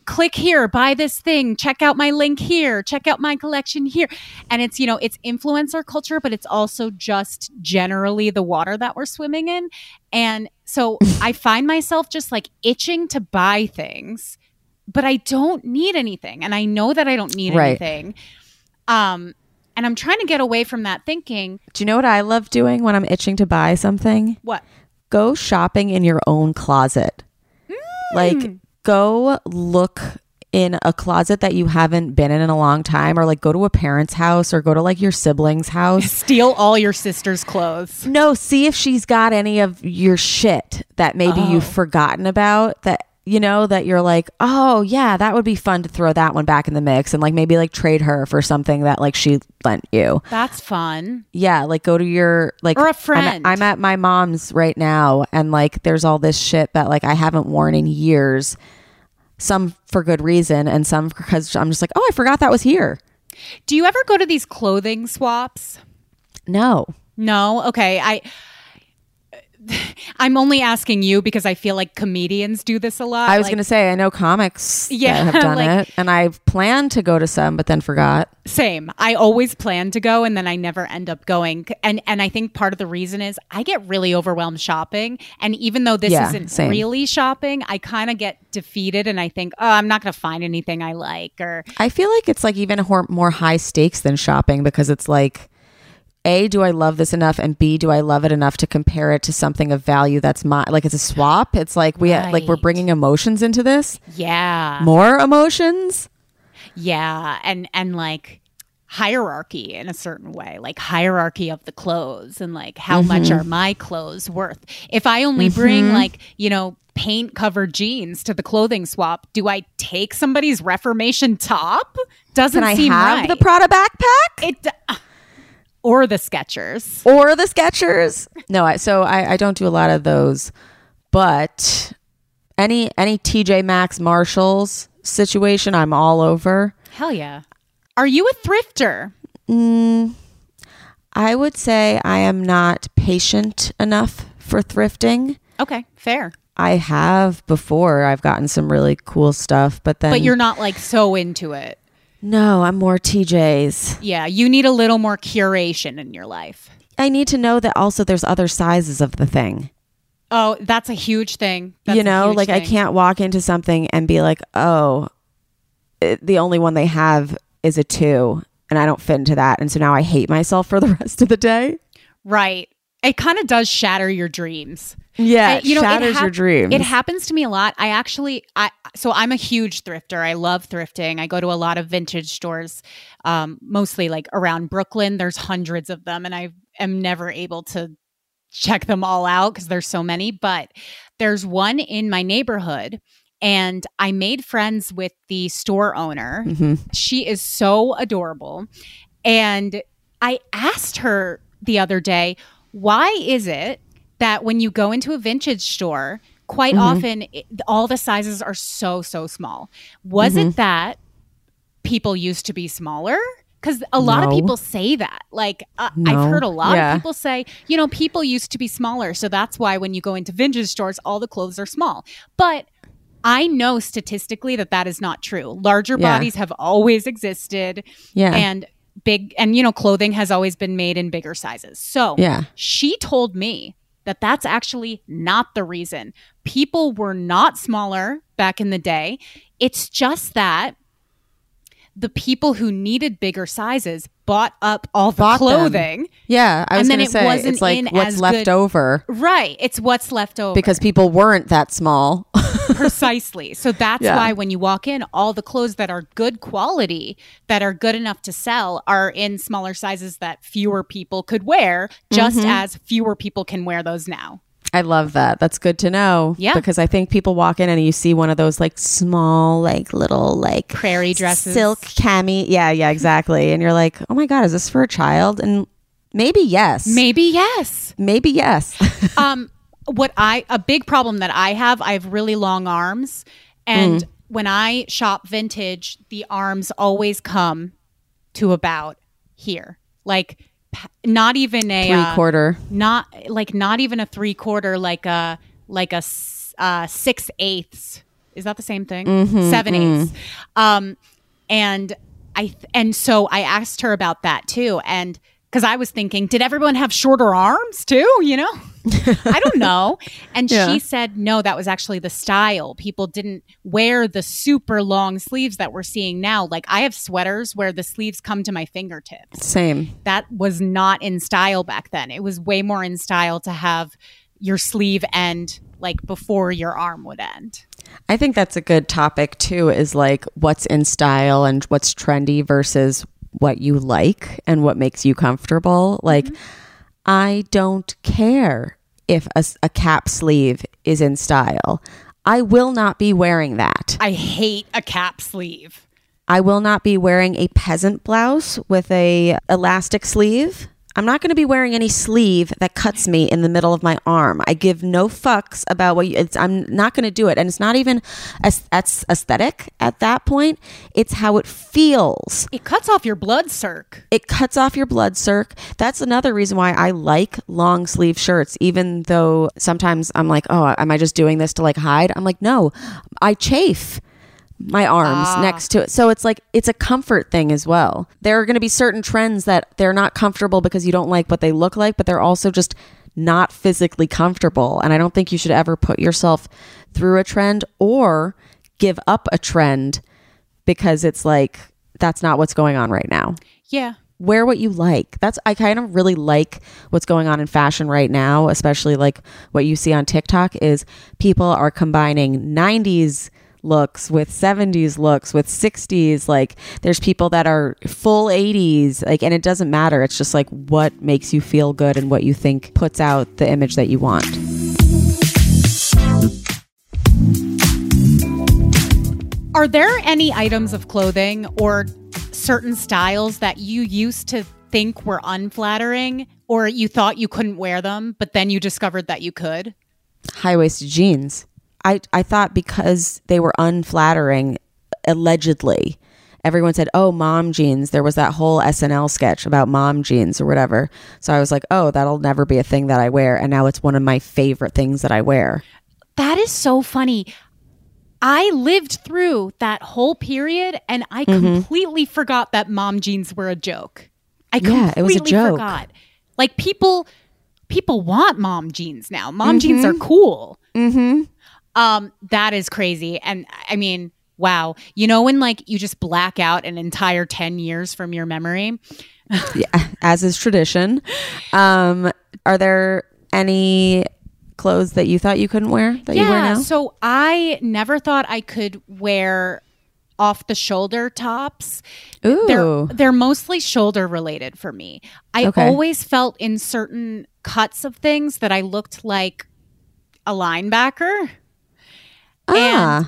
click here, buy this thing, check out my link here, check out my collection here. And it's, it's influencer culture, but it's also just generally the water that we're swimming in. And so I find myself just like itching to buy things, but I don't need anything. And I know that I don't need anything. And I'm trying to get away from that thinking. Do you know what I love doing when I'm itching to buy something? What? Go shopping in your own closet. Like, go look in a closet that you haven't been in a long time, or like go to a parent's house or go to like your sibling's house. Steal all your sister's clothes. No, see if she's got any of your shit that maybe you've forgotten about, that that you're like, oh yeah, that would be fun to throw that one back in the mix, and like maybe like trade her for something that like she lent you. That's fun. Yeah, like go to your like, or a friend. I'm at my mom's right now, and like there's all this shit that like I haven't worn in years. Some for good reason, and some because I'm just like, oh, I forgot that was here. Do you ever go to these clothing swaps? No. Okay. I'm only asking you because I feel like comedians do this a lot. I was going to say, I know comics that have done it, and I've planned to go to some, but then forgot. Same. I always plan to go, and then I never end up going. And I think part of the reason is I get really overwhelmed shopping. And even though this isn't really shopping, I kind of get defeated, and I think, oh, I'm not going to find anything I like. Or I feel like it's like even more high stakes than shopping, because it's like, A, do I love this enough? And B, do I love it enough to compare it to something of value that's like it's a swap? It's like we're bringing emotions into this. Yeah. More emotions. Yeah. And like hierarchy in a certain way, like hierarchy of the clothes, and like how much are my clothes worth? If I only bring like, paint covered jeans to the clothing swap, do I take somebody's Reformation top? Doesn't seem right. Can I have the Prada backpack? Or the Skechers. No, I don't do a lot of those, but any TJ Maxx, Marshalls situation, I'm all over. Hell yeah. Are you a thrifter? I would say I am not patient enough for thrifting. Okay, fair. I have before. I've gotten some really cool stuff, but you're not like so into it. No, I'm more TJ's. Yeah, you need a little more curation in your life. I need to know that also there's other sizes of the thing. Oh, that's a huge thing. I can't walk into something and be like, oh, the only one they have is a 2 and I don't fit into that. And so now I hate myself for the rest of the day. Right. It kind of does shatter your dreams. Yeah, it shatters your dreams. It happens to me a lot. So I'm a huge thrifter. I love thrifting. I go to a lot of vintage stores, mostly like around Brooklyn. There's hundreds of them, and I am never able to check them all out because there's so many. But there's one in my neighborhood, and I made friends with the store owner. She is so adorable. And I asked her the other day, why is it that when you go into a vintage store, quite often all the sizes are so small? Was it that people used to be smaller? Because a lot of people say that. Like, I've heard a lot of people say, people used to be smaller. So that's why when you go into vintage stores, all the clothes are small. But I know statistically that is not true. Larger bodies have always existed. Yeah. And clothing has always been made in bigger sizes. So she told me that that's actually not the reason. People were not smaller back in the day. It's just that the people who needed bigger sizes bought up all the clothing. Them. Yeah, I was going to say, it's like what's left over. Right, it's what's left over. Because people weren't that small. Precisely. So that's why when you walk in, all the clothes that are good quality, that are good enough to sell, are in smaller sizes that fewer people could wear, just as fewer people can wear those now. I love that. That's good to know. Yeah. Because I think people walk in and you see one of those like small, like little like prairie dresses, silk cami. Yeah, exactly. And you're like, oh my God, is this for a child? And maybe yes. A big problem that I have really long arms. And when I shop vintage, the arms always come to about here. Like, not even a 3/4, not even a 3/4, like a 6/8 Is that the same thing? 7/8. And so I asked her about that too. And because I was thinking, did everyone have shorter arms too? You know, I don't know. And she said, no, that was actually the style. People didn't wear the super long sleeves that we're seeing now. Like I have sweaters where the sleeves come to my fingertips. Same. That was not in style back then. It was way more in style to have your sleeve end like before your arm would end. I think that's a good topic too, is like what's in style and what's trendy versus what you like and what makes you comfortable. Like, I don't care if a cap sleeve is in style. I will not be wearing that. I hate a cap sleeve. I will not be wearing a peasant blouse with a elastic sleeve. I'm not going to be wearing any sleeve that cuts me in the middle of my arm. I give no fucks about I'm not going to do it. And it's not even aesthetic at that point. It's how it feels. It cuts off your blood circ. It cuts off your blood circ. That's another reason why I like long sleeve shirts, even though sometimes I'm like, oh, am I just doing this to like hide? I'm like, no, I chafe my arms next to it. So it's like, it's a comfort thing as well. There are going to be certain trends that they're not comfortable because you don't like what they look like, but they're also just not physically comfortable. And I don't think you should ever put yourself through a trend or give up a trend because it's like, that's not what's going on right now. Yeah. Wear what you like. I kind of really like what's going on in fashion right now, especially like what you see on TikTok is people are combining 90s looks with 70s looks with 60s. Like there's people that are full 80s, like, and it doesn't matter. It's just like what makes you feel good and what you think puts out the image that you want. Are there any items of clothing or certain styles that you used to think were unflattering or you thought you couldn't wear them, but then you discovered that you could? High-waisted jeans. I thought because they were unflattering, allegedly, everyone said, oh, mom jeans. There was that whole SNL sketch about mom jeans or whatever. So I was like, oh, that'll never be a thing that I wear. And now it's one of my favorite things that I wear. That is so funny. I lived through that whole period and I completely forgot that mom jeans were a joke. It was a joke. Forgot. Like people want mom jeans now. Mom jeans are cool. That is crazy. And I mean, wow. You know, when like you just black out an entire 10 years from your memory. Yeah, as is tradition. Are there any clothes that you thought you couldn't wear that you wear now? So I never thought I could wear off the shoulder tops. Ooh. They're mostly shoulder related for me. I always felt in certain cuts of things that I looked like a linebacker. And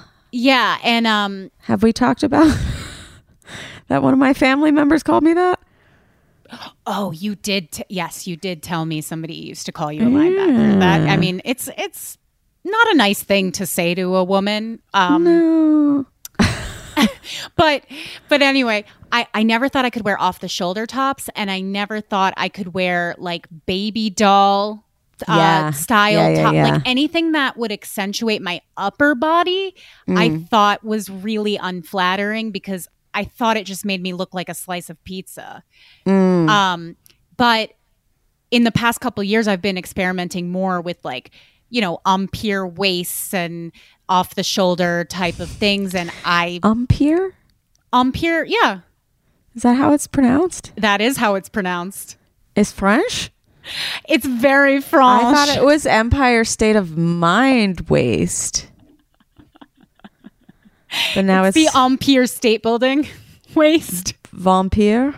have we talked about that one of my family members called me that? Oh, you did. Yes, you did tell me somebody used to call you a linebacker. That, I mean, it's not a nice thing to say to a woman. No. But anyway, I never thought I could wear off the shoulder tops, and I never thought I could wear like baby doll style top. Like anything that would accentuate my upper body, I thought was really unflattering because I thought it just made me look like a slice of pizza. But in the past couple of years, I've been experimenting more with like, you know, Empire waists and off the shoulder type of things. And Empire? Empire, yeah. Is that how it's pronounced? That is how it's pronounced. It's French? It's very French. I thought it was Empire State of Mind waist. But now it's the Empire State Building waist. Vampire.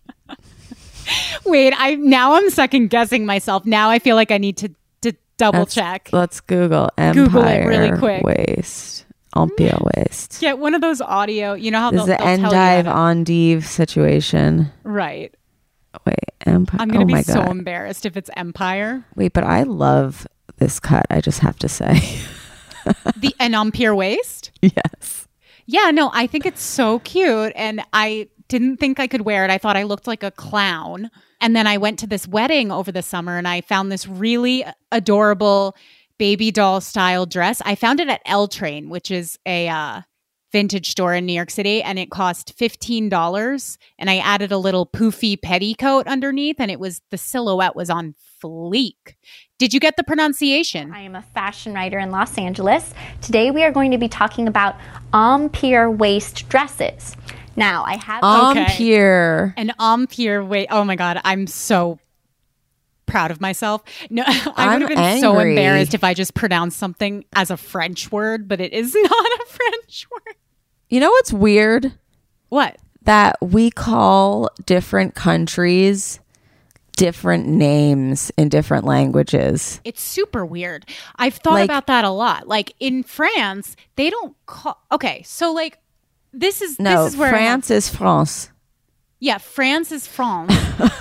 Wait, I'm second guessing myself. Now I feel like I need to double check. Let's Google Empire Google it really quick. Waist. Empire waist. Get one of those audio. You know how this is the endive endive situation. Right. Wait, Empire. I'm going to be so embarrassed if it's Empire. Wait, but I love this cut. I just have to say. An Empire waist? Yes. Yeah, no, I think it's so cute. And I didn't think I could wear it. I thought I looked like a clown. And then I went to this wedding over the summer and I found this really adorable baby doll style dress. I found it at L Train, which is a vintage store in New York City, and it cost $15. And I added a little poofy petticoat underneath, and the silhouette was on fleek. Did you get the pronunciation? I am a fashion writer in Los Angeles. Today we are going to be talking about empire waist dresses. Now I have empire. An empire waist. Oh my God, I'm so proud of myself. No, I would have been so embarrassed if I just pronounced something as a French word, but it is not a French word. You know what's weird? What? That we call different countries different names in different languages. It's super weird. I've thought about that a lot. Like in France, they don't call. Okay, so like this is where France is France. Yeah, France is France.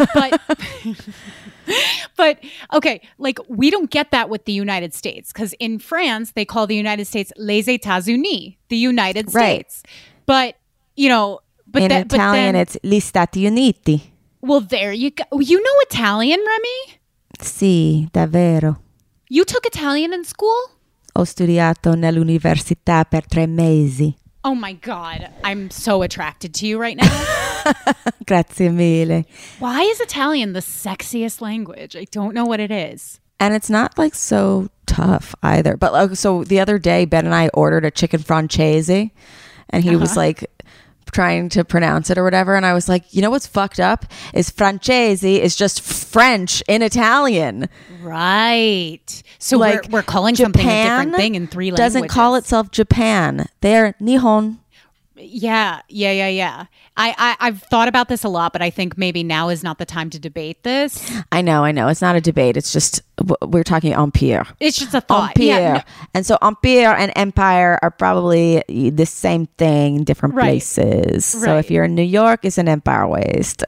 but okay, like we don't get that with the United States, because in France they call the United States les États-Unis, the United States. But in Italian it's gli Stati Uniti. Well, there you go. You know Italian, Remy? Sì, davvero. You took Italian in school? Ho studiato nell'università per 3 mesi. Oh my God, I'm so attracted to you right now. Grazie mille. Why is Italian the sexiest language? I don't know what it is. And it's not like so tough either. But so the other day, Ben and I ordered a chicken francese, and he was like trying to pronounce it or whatever. And I was like, you know what's fucked up is francese is just French in Italian. Right. So like we're calling Japan something a different thing in 3 languages. Doesn't call itself Japan. They're Nihon. Yeah. I've thought about this a lot, but I think maybe now is not the time to debate this. I know. It's not a debate. It's just, we're talking empire. It's just a thought. Empire. Yeah, no. And so empire and empire are probably the same thing in different places. Right. So if you're in New York, it's an empire waist.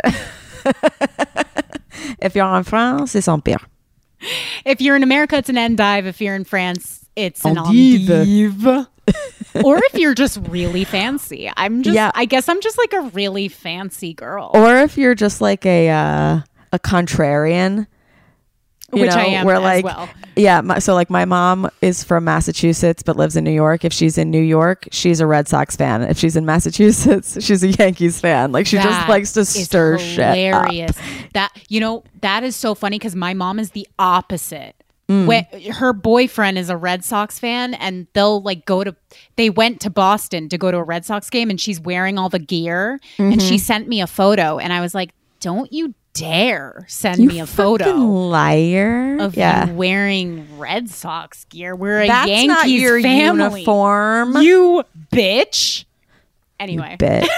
If you're in France, it's empire. If you're in America, it's an endive. If you're in France, it's an endive. Or if you're just really fancy. I guess I'm just like a really fancy girl. Or if you're just like a contrarian. Which I am as well. Yeah. So like my mom is from Massachusetts but lives in New York. If she's in New York, she's a Red Sox fan. If she's in Massachusetts, she's a Yankees fan. Like she just likes to stir shit up. That is so funny because my mom is the opposite. When her boyfriend is a Red Sox fan, and they'll like they went to Boston to go to a Red Sox game, and she's wearing all the gear, and she sent me a photo, and I was like, don't you dare send me a photo, liar, of you wearing Red Sox gear. We're a That's Yankees not your family. Uniform, you bitch. Anyway, you bitch.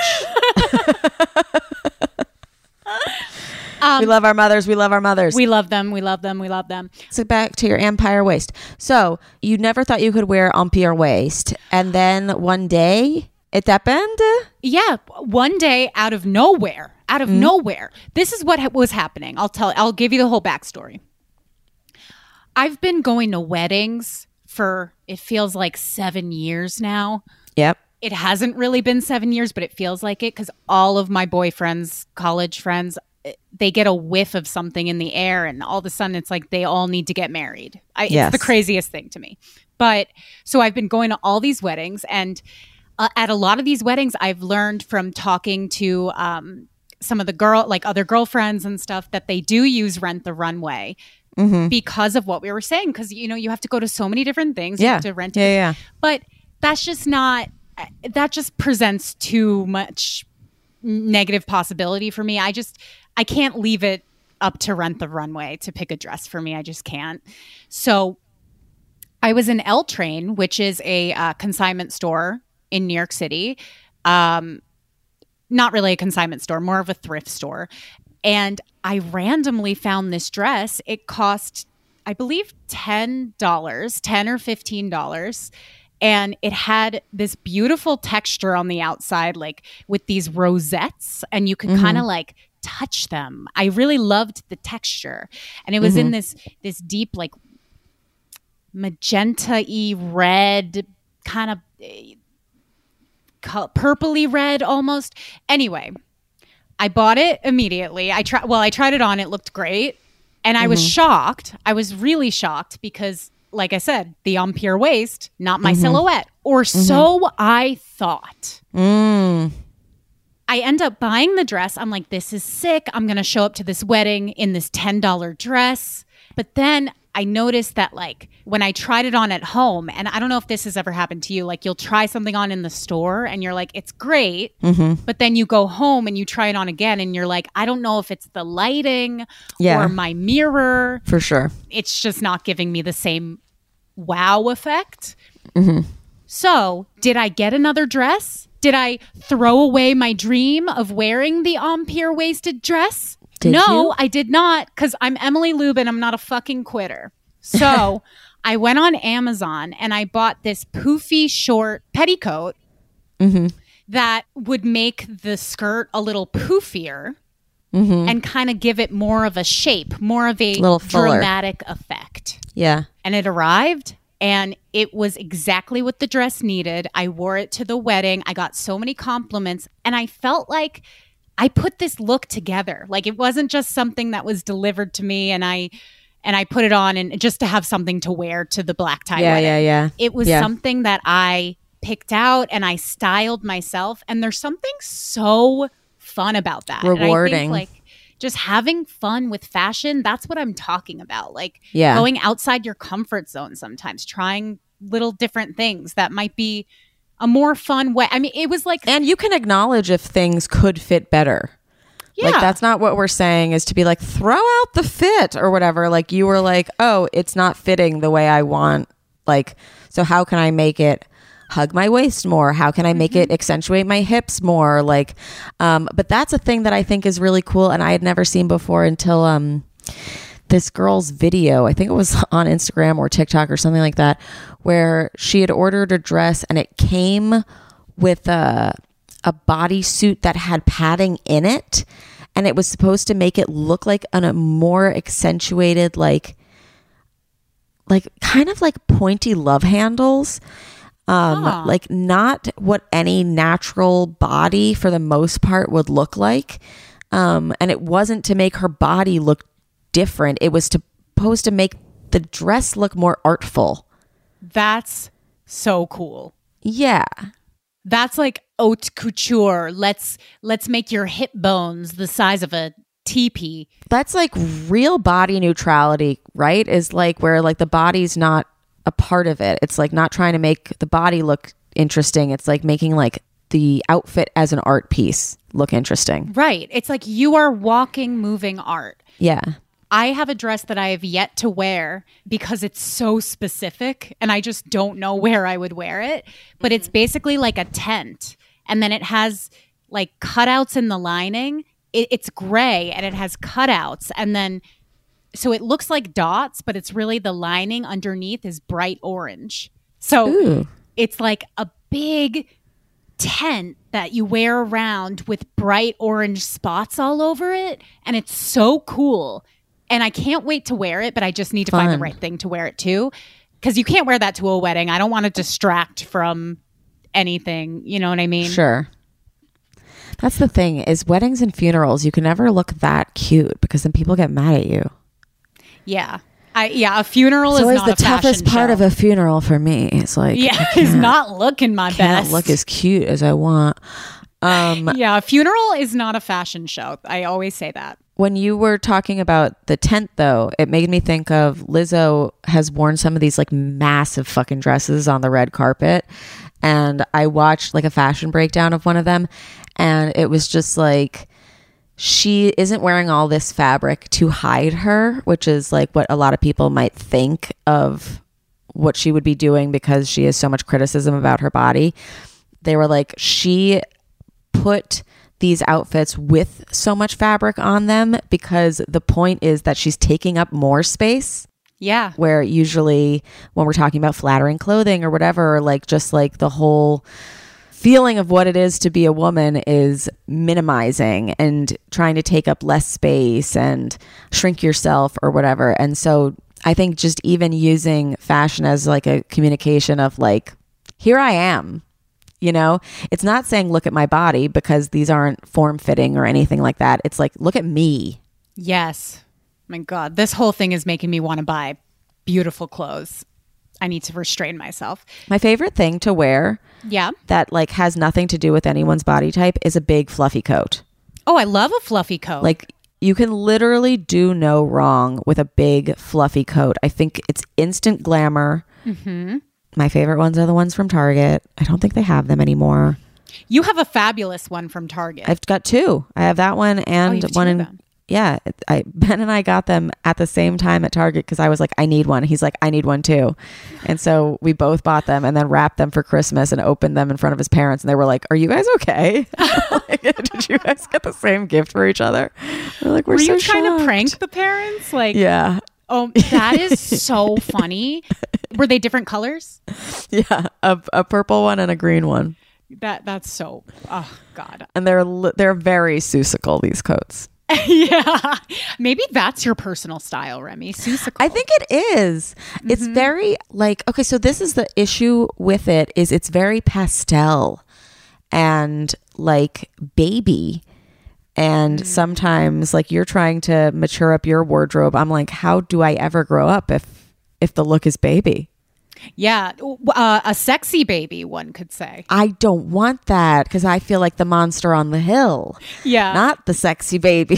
We love our mothers. We love our mothers. We love them. We love them. We love them. So back to your empire waist. So you never thought you could wear empire waist, and then one day it happened. Yeah, one day out of nowhere. This is what was happening. I'll give you the whole backstory. I've been going to weddings for, it feels like 7 years now. Yep. It hasn't really been 7 years, but it feels like it because all of my boyfriends, college friends, they get a whiff of something in the air, and all of a sudden it's like they all need to get married. It's the craziest thing to me. But so I've been going to all these weddings, and at a lot of these weddings, I've learned from talking to some of the other girlfriends and stuff, that they do use Rent the Runway because of what we were saying. Because you have to go to so many different things. You have to rent. Yeah. But that's just not. That just presents too much negative possibility for me. I can't leave it up to Rent the Runway to pick a dress for me. I just can't. So I was in L Train, which is a consignment store in New York City. Not really a consignment store, more of a thrift store. And I randomly found this dress. It cost, I believe, $10 or $15. And it had this beautiful texture on the outside, like with these rosettes, and you could kind of like touch them. I really loved the texture. And it was in this deep, like magenta-y red, kind of purpley red almost. Anyway, I bought it immediately. I tried it on. It looked great. And I was shocked. I was really shocked because like I said, the Empire waist, not my silhouette. Or so I thought. I end up buying the dress. I'm like, this is sick. I'm going to show up to this wedding in this $10 dress. But then I noticed that like when I tried it on at home, and I don't know if this has ever happened to you, like you'll try something on in the store and you're like, it's great. But then you go home and you try it on again and you're like, I don't know if it's the lighting or my mirror. For sure. It's just not giving me the same wow effect. So did I get another dress? Did I throw away my dream of wearing the Empire waisted dress? No, I did not, because I'm Emily Lubin. I'm not a fucking quitter. So I went on Amazon and I bought this poofy short petticoat that would make the skirt a little poofier and kind of give it more of a shape, more of a dramatic effect. Yeah. And it arrived and it was exactly what the dress needed. I wore it to the wedding. I got so many compliments and I felt like I put this look together. Like it wasn't just something that was delivered to me and I put it on and just to have something to wear to the black tie wedding. Yeah. It was something that I picked out and I styled myself. And there's something so fun about that. Rewarding. And I think, like, just having fun with fashion, that's what I'm talking about. Like going outside your comfort zone sometimes, trying little different things that might be a more fun way. I mean, it was like... And you can acknowledge if things could fit better. Yeah. Like, that's not what we're saying is to be like, throw out the fit or whatever. Like, you were like, oh, it's not fitting the way I want. Like, so how can I make it hug my waist more? How can I make it accentuate my hips more? Like, but that's a thing that I think is really cool. And I had never seen before until this girl's video. I think it was on Instagram or TikTok or something like that, where she had ordered a dress and it came with a bodysuit that had padding in it. And it was supposed to make it look like a more accentuated, like kind of like pointy love handles. Like not what any natural body for the most part would look like. And it wasn't to make her body look different. It was supposed to make the dress look more artful. That's so cool. Yeah. That's like haute couture. Let's make your hip bones the size of a teepee. That's like real body neutrality, right? Is like where like the body's not a part of it. It's like not trying to make the body look interesting. It's like making like the outfit as an art piece look interesting. Right. It's like you are walking, moving art. Yeah. I have a dress that I have yet to wear because it's so specific and I just don't know where I would wear it. But it's basically like a tent. And then it has like cutouts in the lining. It's gray and it has cutouts. And then, so it looks like dots, but it's really the lining underneath is bright orange. So it's like a big tent that you wear around with bright orange spots all over it. And it's so cool. And I can't wait to wear it, but I just need to find the right thing to wear it to. Because you can't wear that to a wedding. I don't want to distract from anything. You know what I mean? Sure. That's the thing is weddings and funerals, you can never look that cute because then people get mad at you. Yeah. A funeral is always not the a fashion toughest part show. of a funeral for me. It's like, is not looking my can't best. look as cute as I want. A funeral is not a fashion show. I always say that. When you were talking about the tent, though, it made me think of Lizzo has worn some of these like massive fucking dresses on the red carpet. And I watched like a fashion breakdown of one of them. And it was just like, she isn't wearing all this fabric to hide her, which is like what a lot of people might think of what she would be doing because she has so much criticism about her body. They were like, she put these outfits with so much fabric on them because the point is that she's taking up more space. Yeah. Where usually when we're talking about flattering clothing or whatever, or like just like the whole feeling of what it is to be a woman is minimizing and trying to take up less space and shrink yourself or whatever. And so I think just even using fashion as like a communication of like, here I am. You know, it's not saying look at my body because these aren't form fitting or anything like that. It's like, look at me. Yes. My God, this whole thing is making me want to buy beautiful clothes. I need to restrain myself. My favorite thing to wear Yeah. that like has nothing to do with anyone's body type is a big fluffy coat. Oh, I love a fluffy coat. Like you can literally do no wrong with a big fluffy coat. I think it's instant glamour. Mm-hmm. My favorite ones are the ones from Target. I don't think they have them anymore. You have a fabulous one from Target. I've got two. I have that one and you have one two in of them. Yeah, Ben and I got them at the same time at Target because I was like, I need one. He's like, I need one too. And so we both bought them and then wrapped them for Christmas and opened them in front of his parents. And they were like, are you guys okay? Like, did you guys get the same gift for each other? We're like, we're Were so you trying shocked. to prank the parents? Like, Yeah. Oh, that is so funny. Were they different colors? Yeah. A purple one and a green one. That's so, oh God. And they're very Seussical, these coats. Yeah. Maybe that's your personal style, Remy. Seussical. I think it is. It's very like, okay, so this is the issue with it is it's very pastel and like baby. And sometimes like you're trying to mature up your wardrobe. I'm like, how do I ever grow up if the look is baby? Yeah. A sexy baby, one could say. I don't want that because I feel like the monster on the hill. Yeah. Not the sexy baby.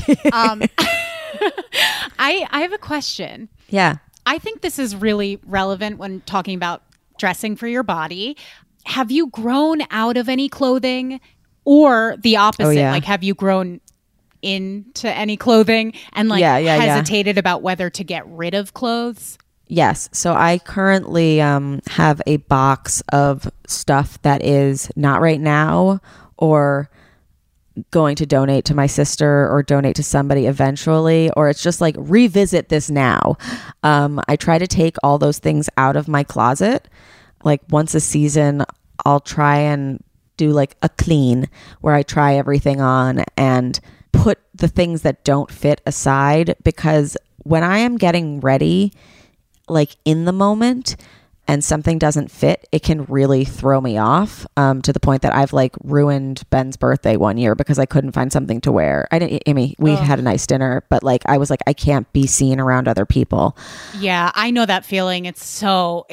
I have a question. Yeah. I think this is really relevant when talking about dressing for your body. Have you grown out of any clothing or the opposite? Oh, yeah. Like, have you grown into any clothing and like hesitated about whether to get rid of clothes? Yes. So I currently have a box of stuff that is not right now or going to donate to my sister or donate to somebody eventually, or it's just like revisit this now. I try to take all those things out of my closet. Like once a season, I'll try and do like a clean where I try everything on and put the things that don't fit aside, because when I am getting ready, like in the moment, and something doesn't fit, it can really throw me off to the point that I've like ruined Ben's birthday one year because I couldn't find something to wear. We had a nice dinner, but like I was like, I can't be seen around other people. Yeah, I know that feeling. It feels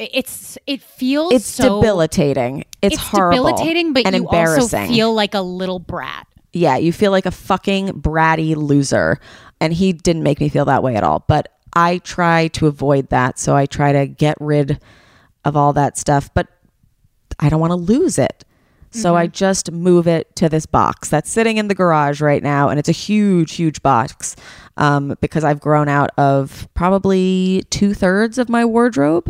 It's so debilitating. It's horrible, debilitating, but and you embarrassing. also feel like a little brat. Yeah, you feel like a fucking bratty loser. And he didn't make me feel that way at all. But I try to avoid that. So I try to get rid of all that stuff. But I don't want to lose it. So I just move it to this box that's sitting in the garage right now. And it's a huge, huge box because I've grown out of probably 2/3 of my wardrobe.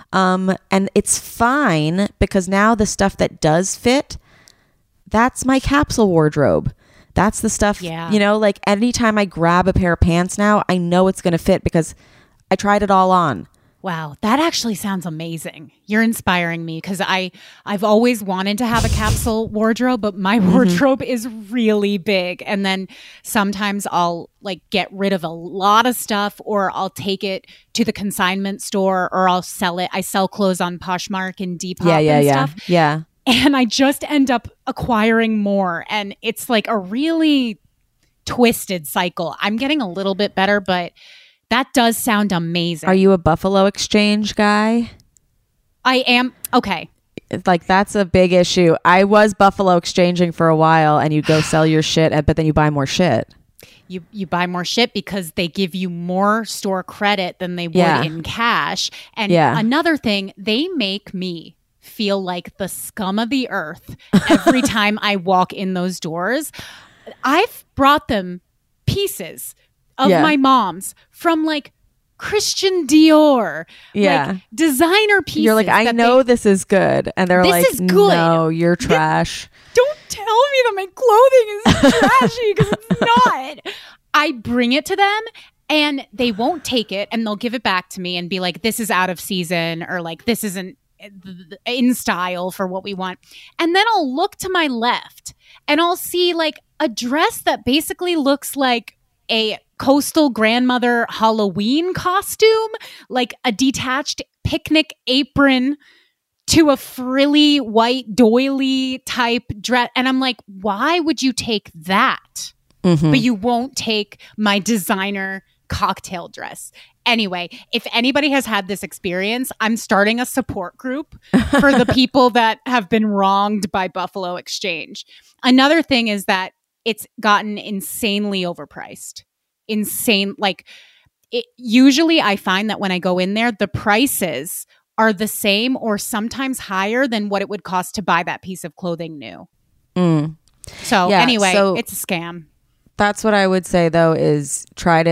And it's fine because now the stuff that does fit, that's my capsule wardrobe. That's the stuff, like anytime I grab a pair of pants now, I know it's going to fit because I tried it all on. Wow, that actually sounds amazing. You're inspiring me because I've always wanted to have a capsule wardrobe, but my wardrobe is really big. And then sometimes I'll like get rid of a lot of stuff, or I'll take it to the consignment store, or I'll sell it. I sell clothes on Poshmark and Depop and stuff. Yeah. And I just end up acquiring more. And it's like a really twisted cycle. I'm getting a little bit better, but that does sound amazing. Are you a Buffalo Exchange guy? I am. Okay. Like that's a big issue. I was Buffalo Exchanging for a while, and you go sell your shit, but then you buy more shit. You buy more shit because they give you more store credit than they would in cash. And another thing, they make me feel like the scum of the earth every time I walk in those doors. I've brought them pieces of my mom's from like Christian Dior, like designer pieces. You're like, I know this is good. And they're like, is good. No, you're trash. Don't tell me that my clothing is trashy because it's not. I bring it to them and they won't take it, and they'll give it back to me and be like, this is out of season, or like, this isn't in style for what we want. And then I'll look to my left and I'll see like a dress that basically looks like a coastal grandmother Halloween costume, like a detached picnic apron to a frilly white doily type dress. And I'm like, why would you take that? But you won't take my designer cocktail dress. Anyway, if anybody has had this experience, I'm starting a support group for the people that have been wronged by Buffalo Exchange. Another thing is that it's gotten insanely overpriced. Usually I find that when I go in there, the prices are the same or sometimes higher than what it would cost to buy that piece of clothing new. So anyway, it's a scam. That's what I would say, though, is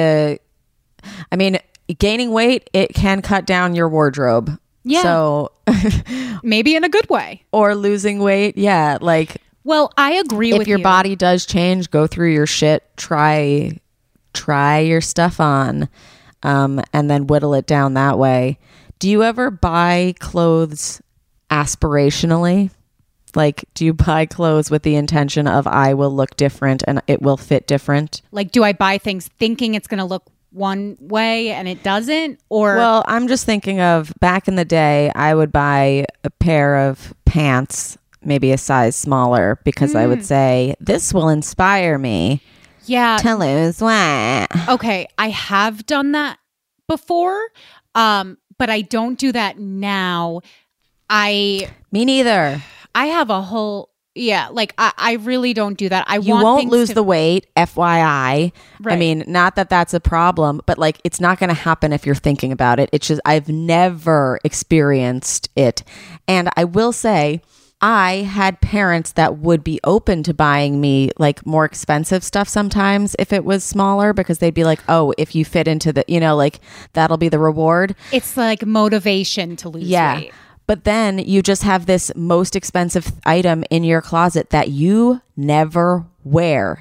gaining weight, it can cut down your wardrobe. Yeah. So maybe in a good way. Or losing weight. Yeah. Well, I agree with you. If your body does change, go through your shit, try your stuff on, and then whittle it down that way. Do you ever buy clothes aspirationally? Do you buy clothes with the intention of I will look different and it will fit different? Do I buy things thinking it's going to look one way and it doesn't? Or well, I'm just thinking of back in the day, I would buy a pair of pants, maybe a size smaller, because I would say, this will inspire me to lose weight. Okay, I have done that before, but I don't do that now. Me neither. I have a whole, I really don't do that. You won't lose the weight, FYI. Right. I mean, not that that's a problem, but it's not going to happen if you're thinking about it. It's just, I've never experienced it. And I will say, I had parents that would be open to buying me more expensive stuff sometimes if it was smaller, because they'd be like, oh, if you fit into the, that'll be the reward. It's motivation to lose weight. But then you just have this most expensive item in your closet that you never wore.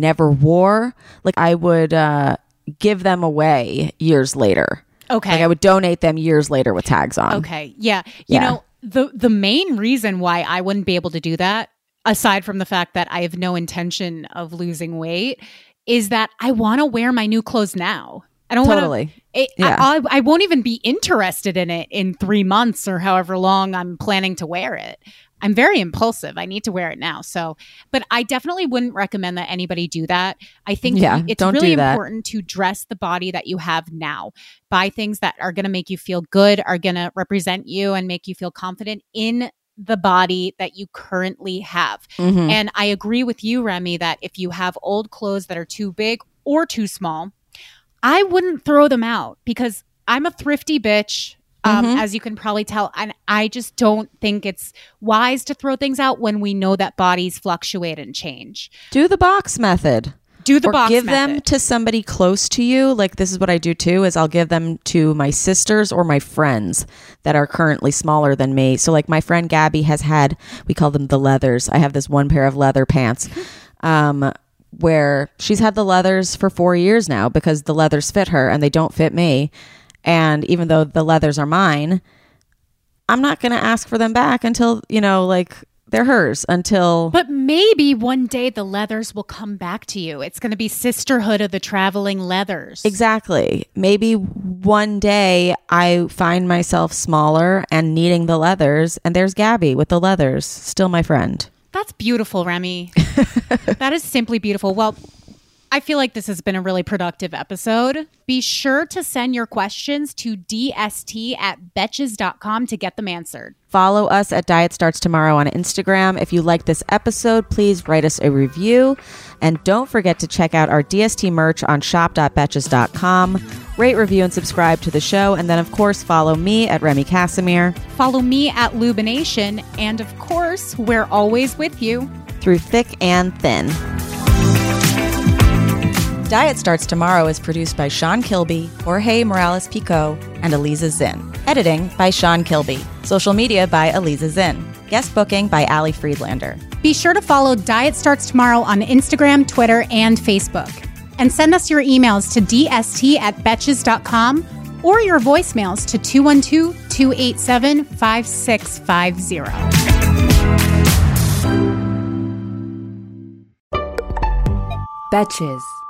I would give them away years later. Okay. I would donate them years later with tags on. Okay. Yeah. You know, the main reason why I wouldn't be able to do that, aside from the fact that I have no intention of losing weight, is that I want to wear my new clothes now. I don't totally. I won't even be interested in it in 3 months or however long I'm planning to wear it. I'm very impulsive. I need to wear it now. So, but I definitely wouldn't recommend that anybody do that. I think it's really important to dress the body that you have now. Buy things that are going to make you feel good, are going to represent you and make you feel confident in the body that you currently have. Mm-hmm. And I agree with you, Remy, that if you have old clothes that are too big or too small, I wouldn't throw them out, because I'm a thrifty bitch, as you can probably tell. And I just don't think it's wise to throw things out when we know that bodies fluctuate and change. Do the box method. Give them to somebody close to you. This is what I do too, is I'll give them to my sisters or my friends that are currently smaller than me. So my friend Gabby has had, we call them the leathers. I have this one pair of leather pants. Where she's had the leathers for 4 years now, because the leathers fit her and they don't fit me. And even though the leathers are mine, I'm not going to ask for them back until, they're hers until. But maybe one day the leathers will come back to you. It's going to be sisterhood of the traveling leathers. Exactly. Maybe one day I find myself smaller and needing the leathers, and there's Gabby with the leathers, still my friend. That's beautiful, Remy. That is simply beautiful. Well, I feel like this has been a really productive episode. Be sure to send your questions to dst@betches.com to get them answered. Follow us at Diet Starts Tomorrow on Instagram. If you like this episode, please write us a review. And don't forget to check out our DST merch on shop.betches.com. Rate, review, and subscribe to the show. And then, of course, follow me at Remy Casimir. Follow me at Lubination. And, of course, we're always with you. Through thick and thin. Diet Starts Tomorrow is produced by Sean Kilby, Jorge Morales-Pico, and Eliza Zinn. Editing by Sean Kilby. Social media by Eliza Zinn. Guest booking by Ali Friedlander. Be sure to follow Diet Starts Tomorrow on Instagram, Twitter, and Facebook. And send us your emails to dst@betches.com or your voicemails to 212-287-5650. Betches.